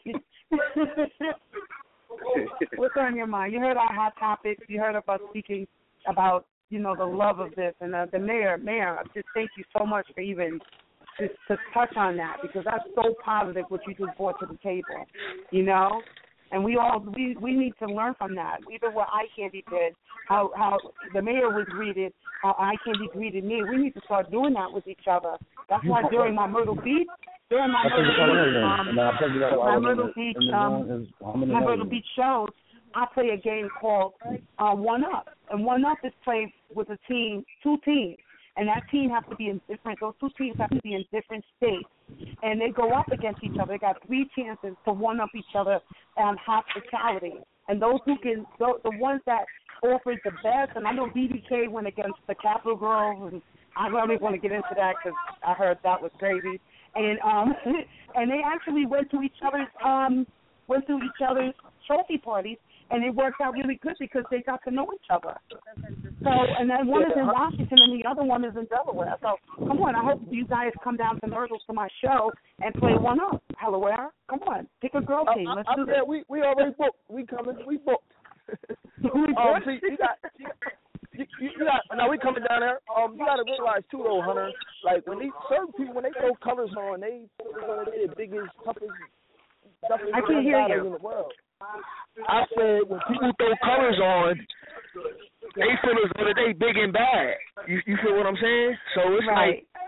What's on your mind? You heard our hot topics. You heard of us speaking about, you know, the love of this, and uh, the mayor. Mayor, just thank you so much for even just to touch on that, because that's so positive what you just brought to the table. You know. And we all we, we need to learn from that. Even what Eye Candy did, how how the mayor was greeted, how Eye Candy greeted me. We need to start doing that with each other. That's why during my Myrtle Beach, during my Myrtle Beach, um, my Myrtle Beach, um, my Myrtle Beach shows, I play a game called uh, One Up, and One Up is played with a team, two teams. And that team has to be in different, those two teams have to be in different states. And they go up against each other. They got three chances to one-up each other on hospitality. And those who can, the, the ones that offered the best, and I know B B K went against the Capitol Girls, and I don't even want to get into that because I heard that was crazy. And um, and they actually went to each other's, um, went to each other's trophy parties, and it worked out really good because they got to know each other. So, and then one is in Washington and the other one is in Delaware. So, come on, I hope you guys come down to Myrtle to my show and play one up. Delaware, come on, pick a girl team. Let's I, I, do I, this. yeah, we we already booked. We coming. We booked. we um, see, you got, you, you, you got. Now we coming down there. Um, you got to realize too, though, Hunter. Like when these certain people, when they throw colors on, they they the biggest, toughest, toughest I can't hear you. in the world. I said when people throw colors on, they feel as though they big and bad. You you feel what I'm saying? So it's right. like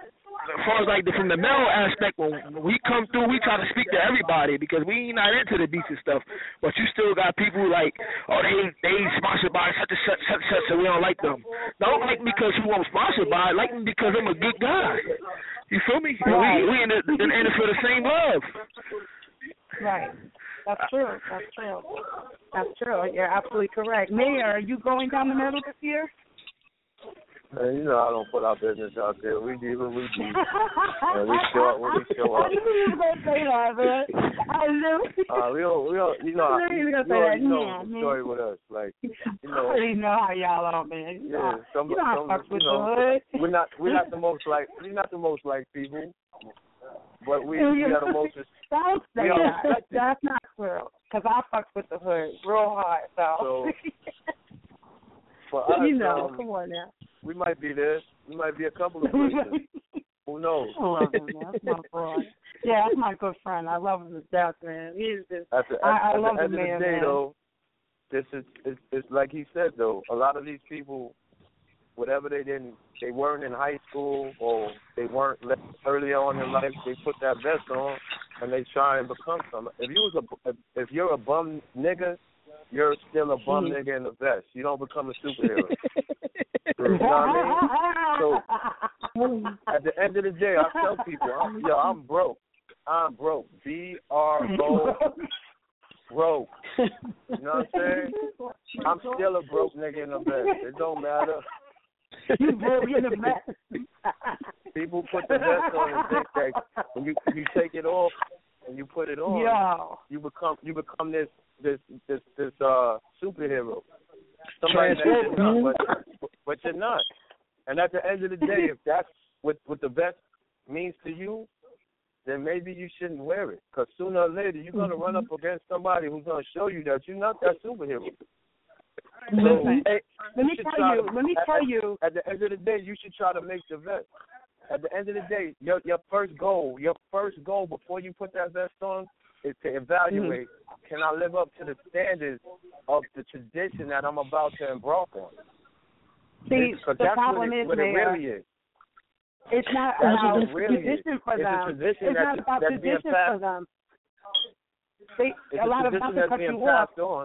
as far as like the, from the male aspect, when we come through, we try to speak to everybody because we ain't not into the beats and stuff. But you still got people like, oh, they they sponsored by such and such, such, such, so we don't like them. Don't like me because you weren't sponsored by. Like me because I'm a good guy. You feel me? Right. We we in, the, in it for the same love. Right. That's true. That's true. That's true. You're absolutely correct. Mayor, are you going down the middle this year? Man, you know I don't put our business out there. We do what we do. And we show up when we show up. I knew you were going to say that, man. I knew. Uh, we don't, we don't, you know, I knew you were going to you say know, that. you know Yeah, the man. story with us. Like, you know. I already know how y'all are, man. You Yeah, know, some, you know how some, I fucks with you know, the hood. We're not, we're not the most like, we're not the most like people, but we, we are the most. Don't say we are that. respected. That's not true. Because I fucks with the hood real hard, so. So for us, you know, um, come on now. we might be there. We might be a couple of places. Who knows? I love him, man. That's my boy. Yeah, that's my good friend. I love him to death, man. He's just, At the, at, I, I at love the the end man, of the day, man. though, this is it's, it's like he said though. A lot of these people, whatever they didn't, they weren't in high school or they weren't le- early on in life. They put that vest on and they try and become something. If you was a, if, if you're a bum nigga, you're still a bum Mhm. nigga in the vest. You don't become a superhero. You know what I mean? So at the end of the day, I tell people, I'm, yo, I'm broke. I'm broke. B R O broke. You know what I'm saying? I'm still a broke nigga in the vest. It don't matter. You broke in the vest. People put the vest on and think that when you you take it off and you put it on, Yo. you become you become this this this this uh superhero. Somebody that you're not, but, but you're not. And at the end of the day, if that's what what the vest means to you, then maybe you shouldn't wear it. Because sooner or later, you're going to run up against somebody who's going to show you that you're not that superhero. So, hey, let me should tell try you, to- let me at- tell at- you. At the end of the day, you should try to make the vest. At the end of the day, your your first goal, your first goal before you put that vest on is to evaluate, Mm-hmm. can I live up to the standards of the tradition that I'm about to embark on? See, Because the that's problem what it, is, what it Mayor, really is. it's not That's about what it really is. tradition for It's a them. tradition It's not that's- about that's being tradition passed- for them. They, It's a lot of tradition them that's cut being you off. passed on,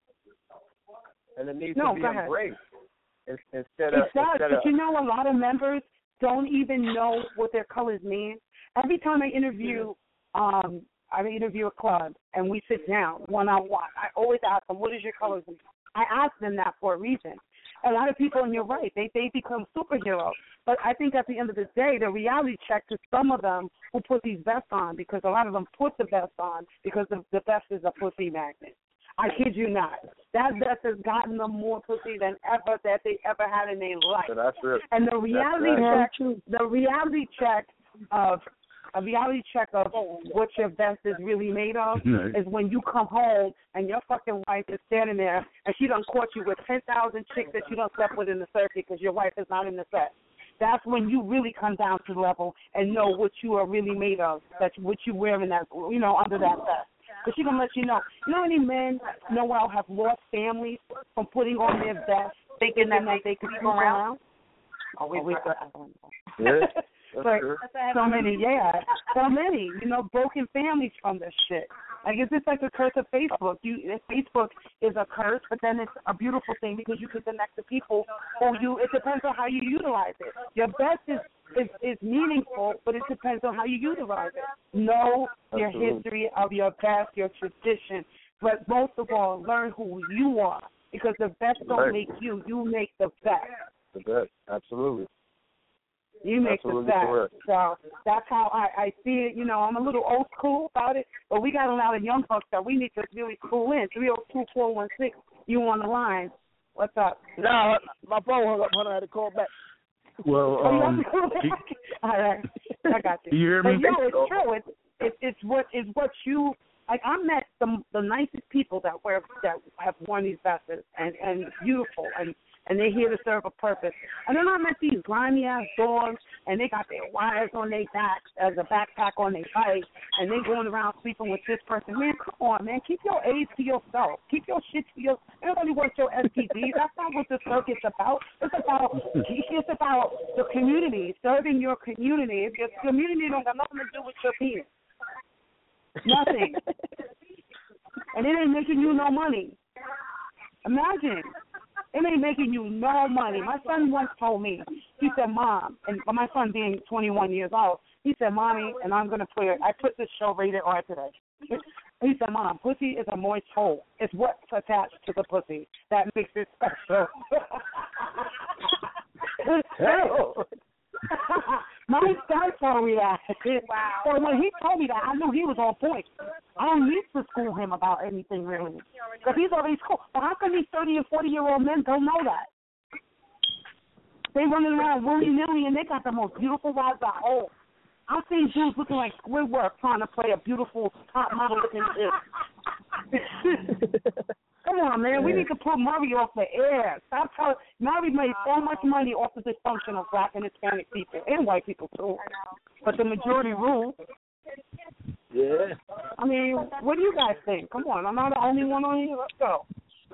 and it needs No, to be go ahead. embraced in- instead It of does, instead but of you know, a lot of members don't even know what their colors mean. Every time I interview, um, I interview a club and we sit down one on one, I always ask them, "What is your colors mean?" I ask them that for a reason. A lot of people, and you're right, they they become superheroes. But I think at the end of the day, the reality check to some of them who put these vests on, because a lot of them put the vest on because the, the vest is a pussy magnet. I kid you not. That vest has gotten them more pussy than ever that they ever had in their life. So that's real. And the reality right. check, the reality check of a reality check of what your vest is really made of Right. is when you come home and your fucking wife is standing there and she done caught you with ten thousand chicks that you done slept with in the circuit because your wife is not in the set. That's when you really come down to the level and know what you are really made of, that what you wearing that, you know, under that vest. Because she gonna let you know. You know how many men, Noel, have lost families from putting on their vest, thinking that they could come around? Oh, we, we, Yeah, that's but true. so many, yeah, so many, you know, broken families from this shit. Like, it's just like the curse of Facebook. You, Facebook is a curse, but then it's a beautiful thing because you can connect to people who you. It depends on how you utilize it. Your best is is, is meaningful, but it depends on how you utilize it. Know your Absolutely. history of your past, your tradition, but most of all, learn who you are because the best don't Right. make you. You make the best. The best, absolutely. You make Absolutely the best. correct. So that's how I, I see it. You know, I'm a little old school about it, but we got a lot of young folks that we need to really cool in. three oh two, four one six, you on the line. What's up? No, my phone hung up. Hold on, I had to call back. Well, Oh, you um, have to call back? All right. I got you. you hear But me? yo, it's true. It's, it's, it's what it's what you like. I met the the nicest people that wear that have worn these vests and and beautiful and and they're here to serve a purpose. And then I met these grimy ass dogs, and they got their wires on their backs as a backpack on their bike, and they going around sleeping with this person. Man, come on, man, keep your AIDS to yourself. Keep your shit to yourself. Everybody wants your S T Ds. That's not what the circuit's about. It's about it's about the community, serving your community. If your community don't got nothing to do with your penis, nothing, and it ain't making you no money. Imagine. It ain't making you no money. My son once told me, he said, Mom, and my son being twenty-one years old, he said, Mommy, and I'm going to put, I put this show rated R today. He said, Mom, pussy is a moist hole. It's what's attached to the pussy that makes it special. My son told me that. Wow. So when he told me that, I knew he was on point. I don't need to school him about anything, really, because he's already schooled. But how come these thirty and forty-year-old men don't know that? They running around willy-nilly, and they got the most beautiful wives at home. I've seen dudes looking like Squidward trying to play a beautiful top model-looking chick. Come on, man. We need to put Murray off the air. Stop telling. Murray made so much money off the dysfunction of black and Hispanic people, and white people, too. But the majority rule. Yeah. I mean, what do you guys think? Come on. I'm not the only one on here. Let's go.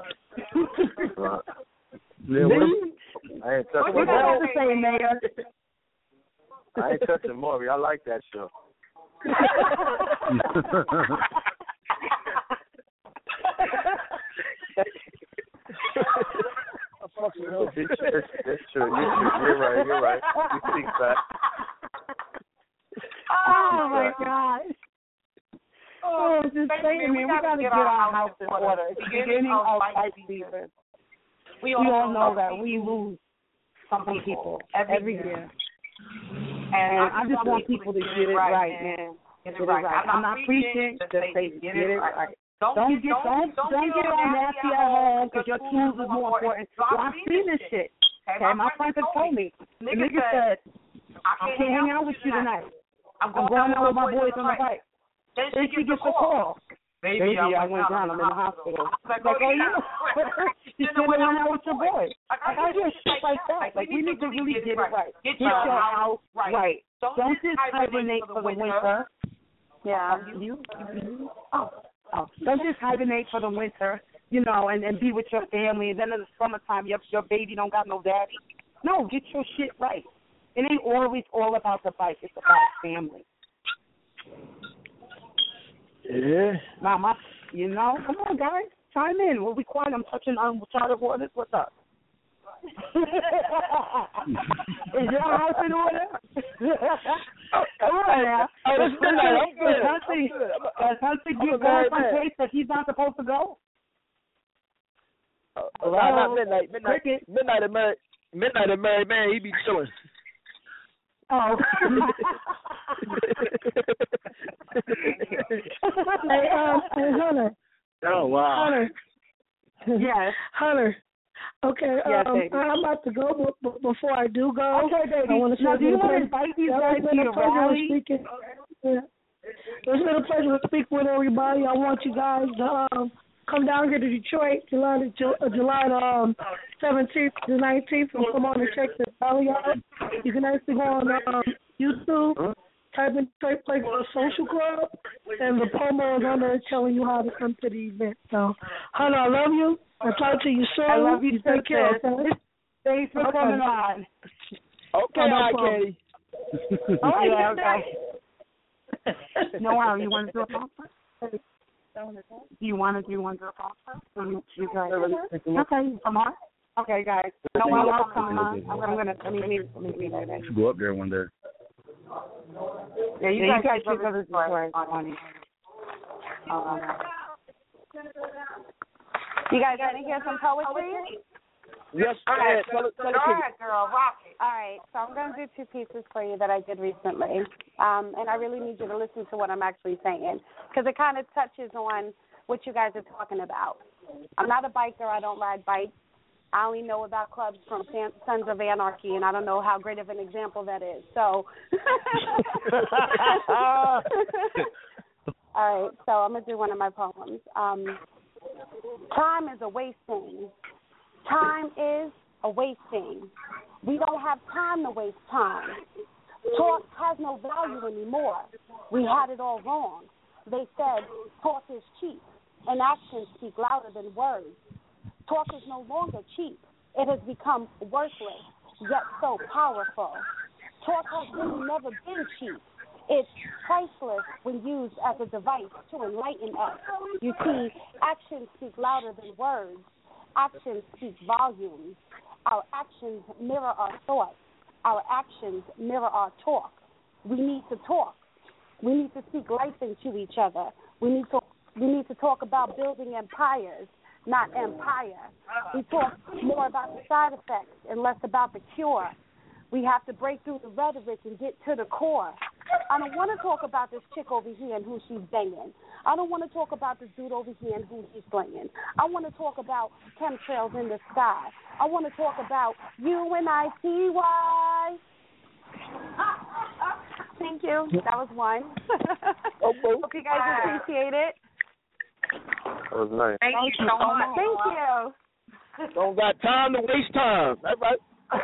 Yeah, what, I ain't touching what do you have to say, Mayor? I ain't touching Maury. I like that show. it's, it's, it's true. You're, you're right. You're right. You speak back. Oh, my God. Oh, just saying, man, we got to get our house in order. It's the beginning of fight season. We all know that we lose some people every year. And I just want people to get it right, man. Get it right. I'm not preaching. Just say get it right. Don't get don't don't get all nasty at home because your tools is more important. Well, I've seen this shit. Okay, my friends have told me. The nigga said, I can't hang out with you tonight. I'm going out with my boys on the bike. Then she gets a call. Baby, I went down. I'm in the hospital. Like, oh, yeah. You still went out with your boy. Like, I hear shit like that. Like, we need to really get it right. Get your house right. Don't just hibernate for the winter. Yeah. You? you oh. Oh, don't just hibernate for the winter, you know, and, and be with your family. And then in the summertime, your your baby don't got no daddy. No, get your shit right. It ain't always all about the bike. It's about family. Yeah. Now, my, you know, come on, guys, chime in. We'll be quiet. I'm touching uncharted waters. What's up? Is your house in order? Come on now. Does Hunter, does Hunter give God some case that he's not supposed to go? Uh, not, not midnight. Midnight. Cricket. Midnight at Mary. Midnight at Mary Man. He be chilling. Oh. Hey, um, hey, Hunter. Oh wow. Hunter. Yes. Hunter. Okay, yes, um, baby. I'm about to go, but, but before I do go, okay, baby. I want to now, say do you want to invite these guys to your rally? Speaking. Yeah. It's been a pleasure to speak with everybody. I want you guys to um, come down here to Detroit, July uh, July um, seventeenth to nineteenth, and come on and check the rally out. You can actually go on um, YouTube, type in Detroit Playground Social Club, and the promo is on there telling you how to come to the event. So, Hunter, I love you. I'll talk to you soon. I love you, you take care, okay? Thanks for okay. coming on. Okay, no no Katie. Oh, yeah, okay. No, wow, you want to do a conference? Do you want to do one to a conference? You guys, okay, come on. Okay, guys. No, while I'm coming on, I'm going to, let me, let me, let me, let me, let me. You should go up there one day. Yeah, you yeah, guys should go to Detroit. Um, You guys ready to hear some poetry? Yes, go ahead. Tell it, tell it, All right, girl, rock it. All right, so I'm going to do two pieces for you that I did recently, um, and I really need you to listen to what I'm actually saying because it kind of touches on what you guys are talking about. I'm not a biker. I don't ride bikes. I only know about clubs from Sons of Anarchy, and I don't know how great of an example that is. So, all right, so I'm going to do one of my poems. Um, Time is a waste thing. Time is a wasting. We don't have time to waste time. Talk has no value anymore. We had it all wrong. They said talk is cheap and actions speak louder than words. Talk is no longer cheap. It has become worthless, yet so powerful. Talk has really never been cheap. It's priceless when used as a device to enlighten us. You see, actions speak louder than words. Actions speak volumes. Our actions mirror our thoughts. Our actions mirror our talk. We need to talk. We need to speak life into each other. We need to we need to talk about building empires, not empire. We talk more about the side effects and less about the cure. We have to break through the rhetoric and get to the core. I don't want to talk about this chick over here and who she's banging. I don't want to talk about this dude over here and who he's slinging. I want to talk about chemtrails in the sky. I want to talk about U N I T Y. Thank you. That was one. Hope you guys appreciate it. That was nice. Thank, Thank you so much. Thank you. Don't got time to waste time. That's right.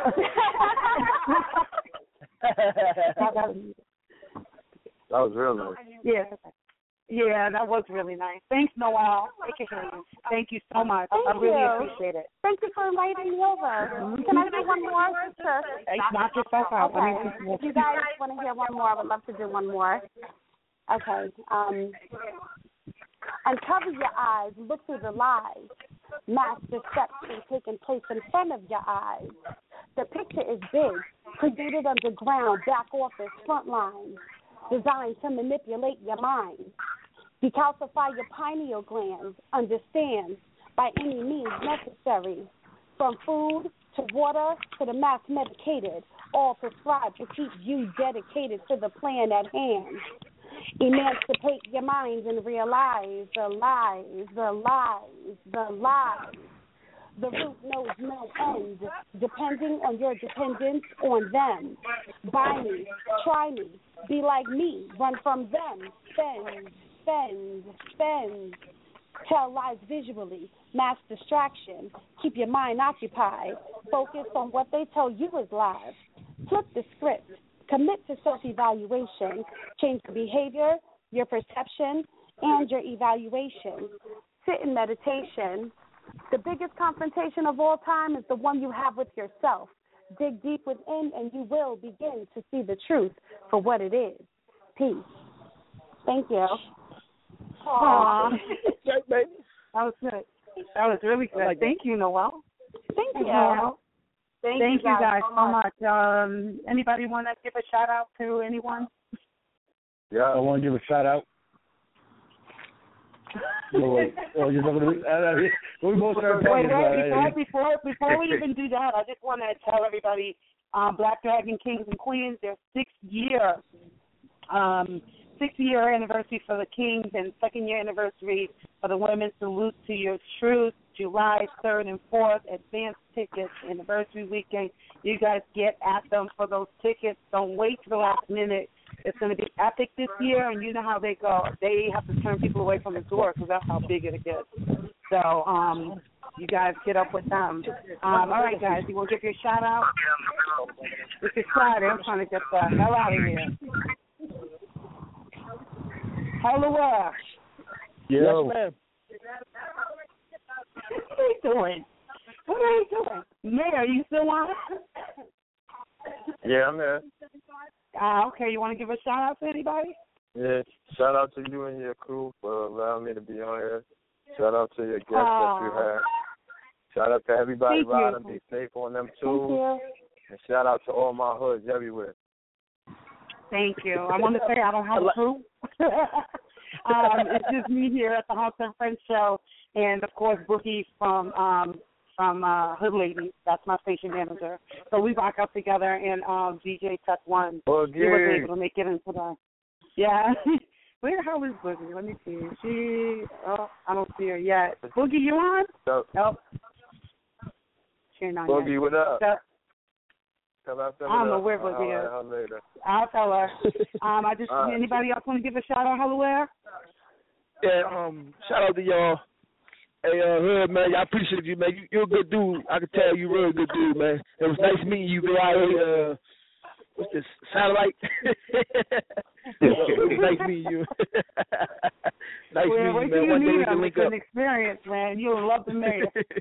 That was real nice. Yeah. Yeah, that was really nice. Thanks, Noel. I can hear you. Thank you so much. Thank I really you. appreciate it. Thank you for inviting me over. Can I do one more, sister? Hey, knock yourself out. Okay. If you guys want to hear one more, I would love to do one more. Okay. Um, uncover your eyes. Look through the lies. Mass deception taking place in front of your eyes. The picture is big, created underground, back office, front lines, designed to manipulate your mind. Decalcify your pineal glands. Understand by any means necessary. From food to water to the mass medicated, all prescribed to keep you dedicated to the plan at hand. Emancipate your minds and realize the lies, the lies, the lies. The root knows no end, depending on your dependence on them. Buy me, try me, be like me, run from them. Spend, spend, spend. Tell lies visually, mass distraction. Keep your mind occupied. Focus on what they tell you is lies. Flip the script. Commit to self-evaluation. Change your behavior, your perception, and your evaluation. Sit in meditation. The biggest confrontation of all time is the one you have with yourself. Dig deep within and you will begin to see the truth for what it is. Peace. Thank you. Aww. That was good. That was really good. Like Thank you, Noel. Thank you. Noel. Thank, Thank you guys, guys so much. much. Um, anybody want to give a shout out to anyone? Yeah, I want to give a shout out. oh, wait. Oh, you're not gonna, uh, we both started wait, wait, wait, before, before, before we even do that, I just want to tell everybody, um, Black Dragon Kings and Queens, their sixth year, um, sixth year anniversary for the Kings and second year anniversary for the women. Salute to your truth. July third and fourth, advance tickets, anniversary weekend. You guys get at them for those tickets. Don't wait till the last minute. It's going to be epic this year, and you know how they go. They have to turn people away from the door because that's how big it gets. So um, you guys get up with them. Um, all right, guys, you want to give your shout out? This is Friday. I'm trying to get the hell out of here. Hello, Ash. Yes, ma'am. What are you doing? What are you doing? Mayor, are you still on? Yeah, I'm there. Uh, okay, you want to give a shout out to anybody? Yeah, shout out to you and your crew for allowing me to be on here. Shout out to your guests uh, that you had. Shout out to everybody Thank riding. you. Be safe on them Thank too. you. And shout out to all my hoods everywhere. Thank you. I want to say I don't have a crew. um, it's just me here at the House and Friends show, and of course Bookie from um, from uh, Hood Ladies. That's my station manager. So we rock out together, and um, D J Tech One. Oh, He was able to make it into the. Yeah. Where the hell is Boogie? Let me see. She. Oh, I don't see her yet. Boogie, you on? So, nope. She not Boogie, yet. what up? So, Tell her, tell I don't know her. where Boogie is. I'll, later. I'll tell her. Um, I just. All right. Anybody else want to give a shout out? Hello, where? Yeah, um, shout out to y'all. Hey, uh, Hood, man, I appreciate you, man. You, you're a good dude. I can tell you, really good dude, man. It was nice meeting you, V I A. Uh, what's this? Satellite. It was nice meeting you. Nice well, meeting you, wait man. till One you day we meet can him. link It's up. an experience, man. You'll love the man.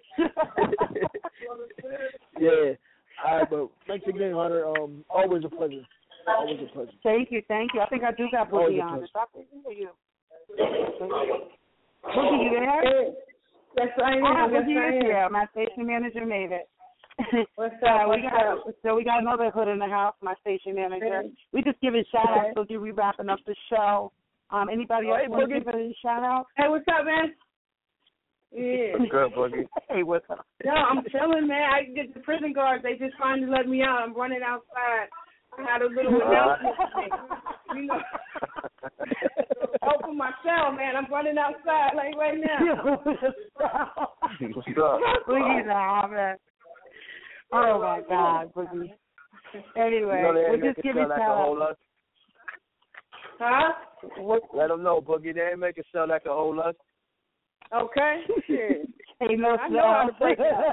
Yeah. All right, but thanks again, Hunter. Um, always a pleasure. Always a pleasure. Thank you, thank you. I think I do got Always Boogie a on. pleasure. Is that Boogie or you? Boogie, you there? Yes, I am. Oh, Yes, Boogie I is am. here. My station manager made it. What's uh, up? we What's got up? so we got another hood in the house. My station manager. Hey. We just giving shout outs. Hey. Boogie, we wrapping up the show. Um, anybody else Hey, want to Boogie. give any shout outs? Hey, what's up, man? Yeah. Good, Boogie. Hey, what's up? No, I'm chilling, man. I can get the prison guards. They just finally let me out. I'm running outside. I had a little announcement to make. You know, open my cell, man. I'm running outside like right now. What's up? Boogie's a man. Oh my God, Boogie. Anyway, You know they we'll ain't just making give you sell that can shout hold outs. us. Huh? Let them know, Boogie. They ain't making sell that can hold us. Okay. Shit. Hey, no, I know how to break it.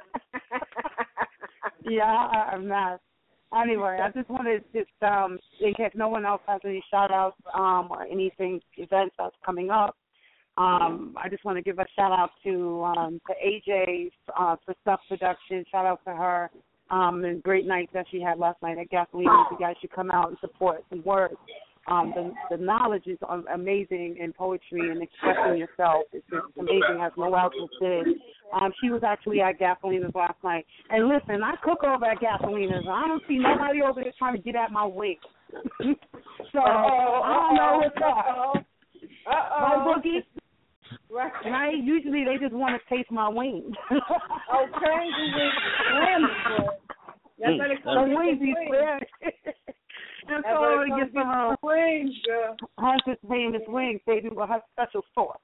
Yeah, I, I'm not. Anyway, I just wanted to just um in case no one else has any shout outs um or anything events that's coming up. Um, I just want to give a shout out to um to A J uh for stuff production. Shout out to her. Um and great night that she had last night at Gasoline. You guys should come out and support some words. Um, the, the knowledge is amazing in poetry and expressing yourself. It's just amazing as Noelle just did. Um, she was actually at Gasolina's last night. And listen, I cook over at Gasolina's. I don't see nobody over there trying to get at my wings. So Uh-oh, I don't know what's uh-oh. up. Uh-oh. Right, Boogie? Right. Right? Usually they just want to taste my wings. Okay. You went slam, boy. That's how they The come wings, to you wings. swear. And That's so how I they want to come get some to uh, wings, girl. Hunter's famous wings, baby, with her special sauce.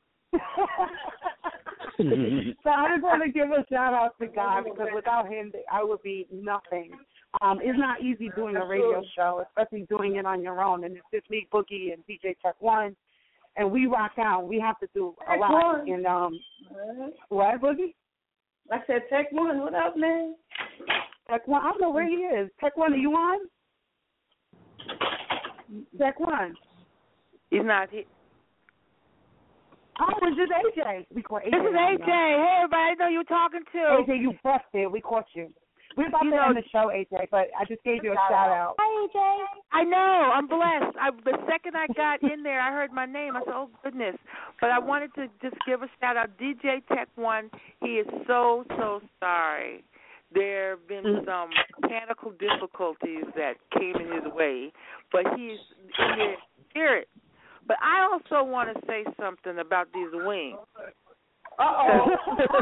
So I just want to give a shout out to God because without him, I would be nothing. Um, it's not easy doing a radio show, especially doing it on your own. And it's just me, Boogie, and D J Tech One, and we rock out. We have to do a Tech lot. One. And um, Uh-huh. what, Boogie? I said, Tech One, what up, man? Tech One, I don't know where he is. Tech One, are you on? Tech One. He's not here. Oh, it's just A J. We caught A J. This is A J. Hey, everybody, I know you were talking to. A J, you busted. We caught you. We're about You to know- end the show, A J, but I just gave you a shout out. Hi, A J. I know. I'm blessed. I, the second I got in there, I heard my name. I said, oh, goodness. But I wanted to just give a shout out. D J Tech One, he is so, so sorry. There have been some mechanical difficulties that came in his way, but he's in the spirit. But I also want to say something about these wings. Uh-oh.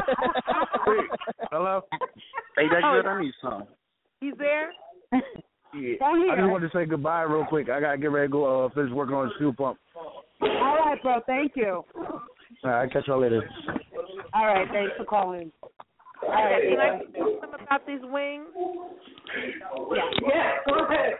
Hello? Hey, that Oh, good? I need some. He's there? Yeah. Don't hear I just it. wanted to say goodbye real quick. I gotta get ready to go uh, finish working on the fuel pump. All right, bro. Thank you. All right, catch y'all later. All right, thanks for calling. All right, Can I A J. say something about these wings? Yeah, go ahead.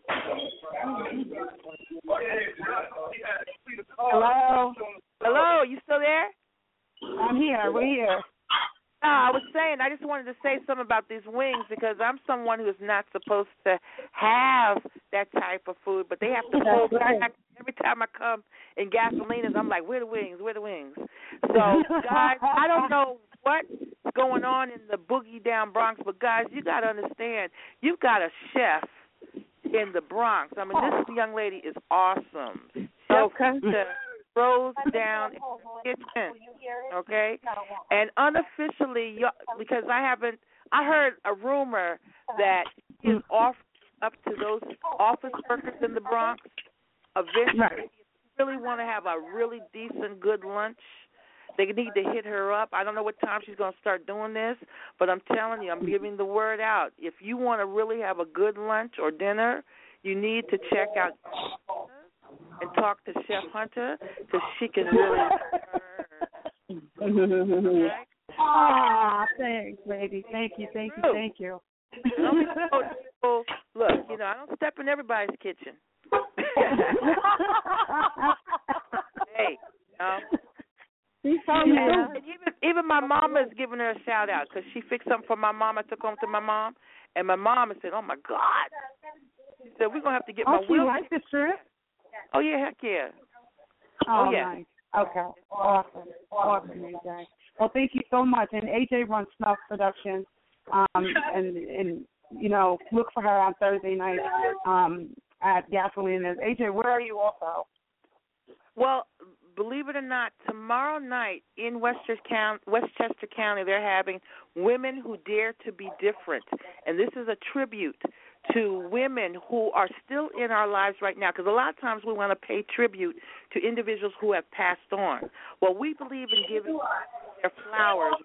Hello. Hello, you still there? I'm here. We're here. No, I was saying, I just wanted to say something about these wings because I'm someone who is not supposed to have that type of food, but they have to pull back every time I come in Gasolinas. I'm like, where the wings? Where the wings? So, guys, I don't know what's going on in the boogie down Bronx, but guys, you got to understand, you've got a chef in the Bronx. I mean, this young lady is awesome. Chef Okay. throws down in the kitchen, okay? And unofficially, y- because I haven't, I heard a rumor that he's off up to those office workers in the Bronx. Eventually, Right. if you really want to have a really decent, good lunch, they need to hit her up. I don't know what time she's going to start doing this, but I'm telling you, I'm giving the word out. If you want to really have a good lunch or dinner, you need to check out and talk to Chef Hunter because she can really. Ah, thanks, lady. Thank you, thank you, thank you. People, look, you know, I don't step in everybody's kitchen. Hey, you know, She's so yeah. And even even my mama is giving her a shout out because she fixed something for my mom. I took home to my mom, and my mom said, "Oh my God," she said, "We're gonna have to get oh, my she wheel." liked the trip. Oh yeah, heck yeah. Oh, oh yeah. Nice. Okay. Awesome. Awesome, A J. Well, thank you so much. And A J runs Snuff Productions. Um, and and you know, look for her on Thursday night um at Gasolinas. A J, where are you also? Well, believe it or not, tomorrow night in Westchester County, Westchester County, they're having Women Who Dare to Be Different, and this is a tribute to women who are still in our lives right now, because a lot of times we want to pay tribute to individuals who have passed on. Well, we believe in giving their flowers.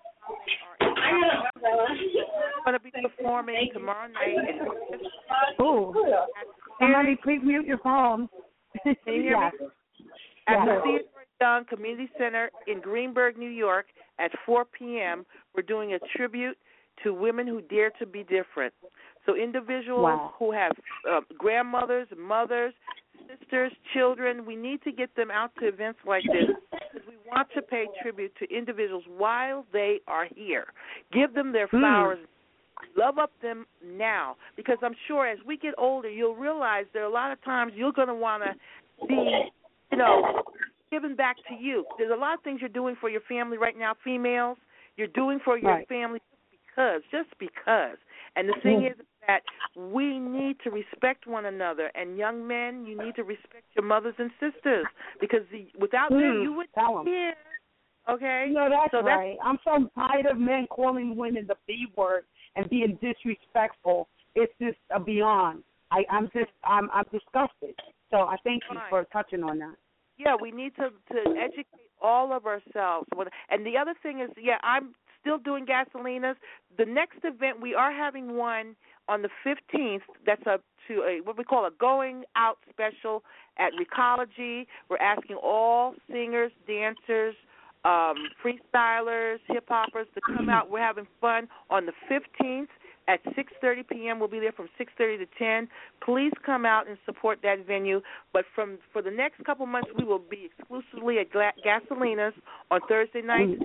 I'm going to be performing tomorrow night. Oh, somebody please mute your phone. Can you hear yes. me? At yes. the Theodore Young Community Center in Greenburgh, New York, at four p.m., we're doing a tribute to women who dare to be different. So individuals wow. who have uh, grandmothers, mothers, sisters, children, we need to get them out to events like this because we want to pay tribute to individuals while they are here. Give them their flowers. Mm. Love up them now, because I'm sure as we get older, you'll realize there are a lot of times you're going to want to be, you know, giving back to you. There's a lot of things you're doing for your family right now, females. You're doing for your right. family just because, just because. And the thing mm. is that we need to respect one another. And young men, you need to respect your mothers and sisters, because the, without mm. them, you wouldn't be here. Okay? No, that's so right. That's, I'm so tired of men calling women the B word and being disrespectful. It's just a beyond. I, I'm just, I'm, I'm disgusted. So I thank you for touching on that. Yeah, we need to, to educate all of ourselves. And the other thing is, yeah, I'm still doing Gasolinas. The next event, we are having one on the fifteenth. That's a to a what we call a going out special at Recology. We're asking all singers, dancers, um, freestylers, hip hoppers to come out. We're having fun on the fifteenth at six thirty p.m. We'll be there from six thirty to ten. Please come out and support that venue. But from for the next couple months, we will be exclusively at Gasolinas on Thursday nights.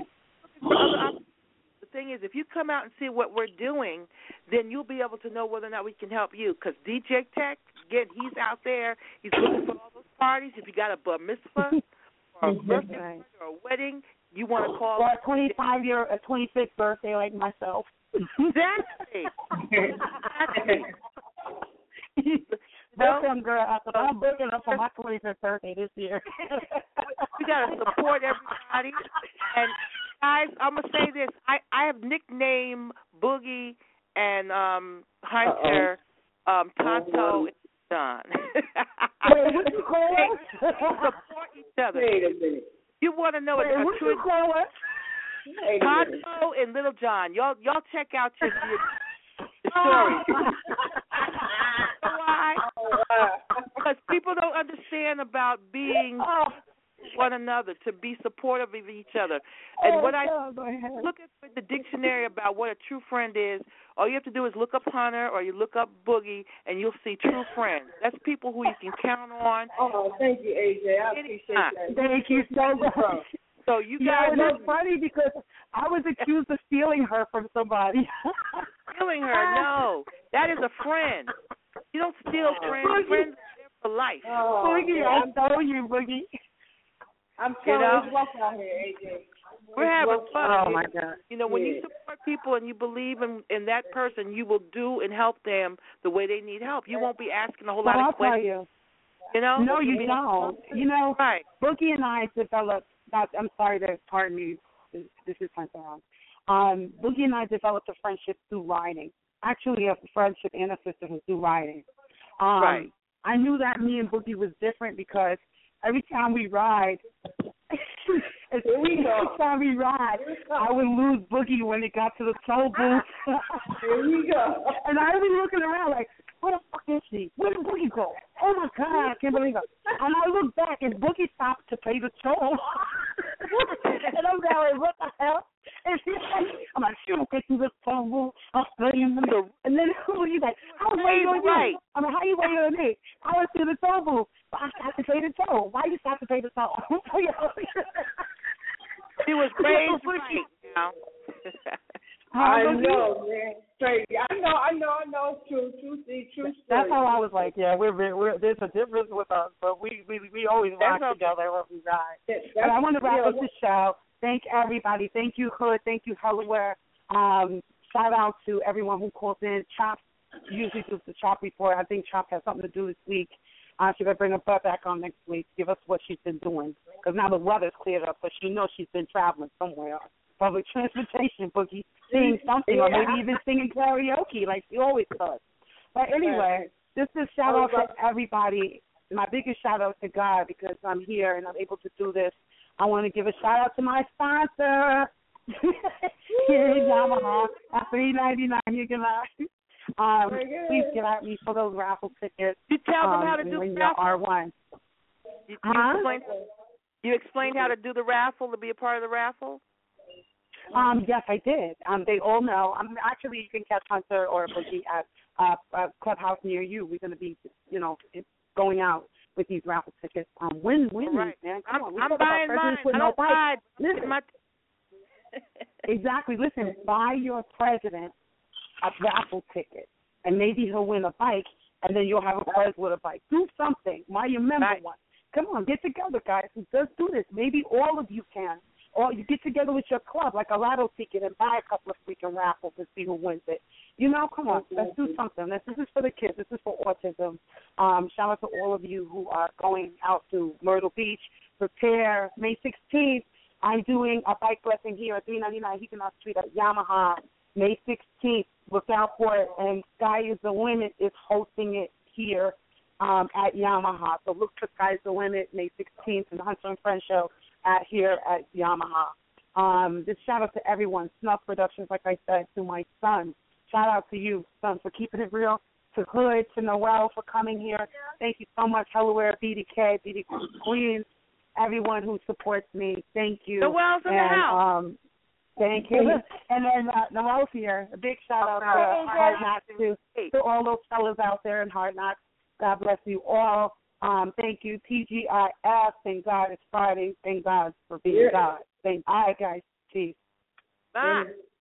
The thing is, if you come out and see what we're doing, then you'll be able to know whether or not we can help you. Because D J Tech, again, he's out there. He's looking for all those parties. If you got a bar mitzvah or a birthday party or a wedding, you want to call. Or a twenty-five year, a twenty-fifth birthday like myself. Exactly. exactly. No, some girl, I'm booking up for my twenty-fifth birthday this year. We got to support everybody. And guys, I'm gonna say this: I, I have nicknamed Boogie and um, Hunter, um, Tonto, and Don. Wait, what you call us? Support each other. Wait a minute. You want to know Wait, a what true you call us? Tonto and Little John. Y'all, y'all check out your, your, your stories. You know why? Because people don't understand about being one another, to be supportive of each other. And what I look at the dictionary about what a true friend is, all you have to do is look up Hunter or you look up Boogie, and you'll see true friends. That's people who you can count on. Oh, thank you, A J. I appreciate that. Thank you so much. So you yeah, guys, and it's funny because I was accused of stealing her from somebody. Stealing her? No, that is a friend. You don't steal friends. Boogie. Friends are there for life. Oh, Boogie, I know you, Boogie. I'm telling you, it's rough out here, A J. We're having fun. Oh my God! You know, when yeah. you support people and you believe in, in that person, you will do and help them the way they need help. You won't be asking a whole But lot I'll of questions. tell you. You know? No, you don't. You know, right. Boogie and I developed. Not, I'm sorry to pardon me. This, this is my wrong. Um, Boogie and I developed a friendship through riding. Actually, a friendship and a sisterhood through riding. Um, right. I knew that me and Boogie was different because every time we ride, every time we ride, I would lose Boogie when it got to the toll booth. Here we go. And I would be looking around like, where the fuck is she? Where did Boogie go? Oh my God, I can't believe it. And I look back and Boogie stopped to pay the toll. And I'm going, what the hell? And she's like, I'm like, shoot, okay, to this toll booth. I'll study him. And then Boogie's like, I was waiting on you. I'm like, how you waiting on me? I was to the toll booth. But I stopped to pay the toll. Why you stop to pay the toll? She was raised right now. I know, man. Straight. I know, I know, I know. True, true, see, true story. That's how I was like, yeah, we're, we're there's a difference with us, but we we we always rock That's together when we ride. That, But I want to wrap yeah, up the show. Thank everybody. Thank you, Hood. Thank you, Helaware. Um, shout out to everyone who calls in. Chop usually does the Chop report. I think Chop has something to do this week. Uh, she better bring her butt back on next week. Give us what she's been doing. Because now the weather's cleared up, but she knows she's been traveling somewhere. Public transportation, Boogie, singing something, or maybe even singing karaoke like she always does. But anyway, just a shout out to everybody. My biggest shout out to God because I'm here and I'm able to do this. I want to give a shout out to my sponsor, here in Yamaha at three ninety-nine. You can uh, um, please get at me for those raffle tickets. You tell them um, how to do the raffle. R one. You, you, huh? explained, you explained how to do the raffle, to be a part of the raffle? Um, yes, I did. Um, they all know. Um, actually, you can catch Hunter or Boogie at uh, a clubhouse near you. We're going to be, you know, going out with these raffle tickets. Um, win, win, right. man. Come I'm, on. We I'm talk buying about mine. with I no don't buy. Listen, My exactly. Listen, buy your president a raffle ticket, and maybe he'll win a bike, and then you'll have a prize with a bike. Do something. Buy your member right. one. Come on, get together, guys. Let's do this. Maybe all of you can. Or you get together with your club, like a lotto ticket, and buy a couple of freaking raffles and see who wins it. You know, come on, let's do something. This, this is for the kids. This is for autism. Um, shout out to all of you who are going out to Myrtle Beach. Prepare. May sixteenth, I'm doing a bike blessing here at three ninety-nine Huguenot Street at Yamaha. May sixteenth, look out for it. And Sky is the Limit is hosting it here um, at Yamaha. So look for Sky's the Limit, May sixteenth, and the Hunter and Friends show at here at Yamaha. Um, just shout out to everyone. Snuff Productions, like I said, to my son. Shout out to you, son, for keeping it real. To Hood, to Noel for coming here. Thank you so much, Helaware, B D K, B D Queens, everyone who supports me. Thank you. Noel's in and, the house. Um, thank you. And then uh, Noel's here. A big shout out to Hard Knocks, to, to all those fellas out there in Hard Knocks. God bless you all. Um, thank you, T G I F. Thank God it's Friday. Thank God for being yeah. God. Thank. All right, guys. Peace. Bye.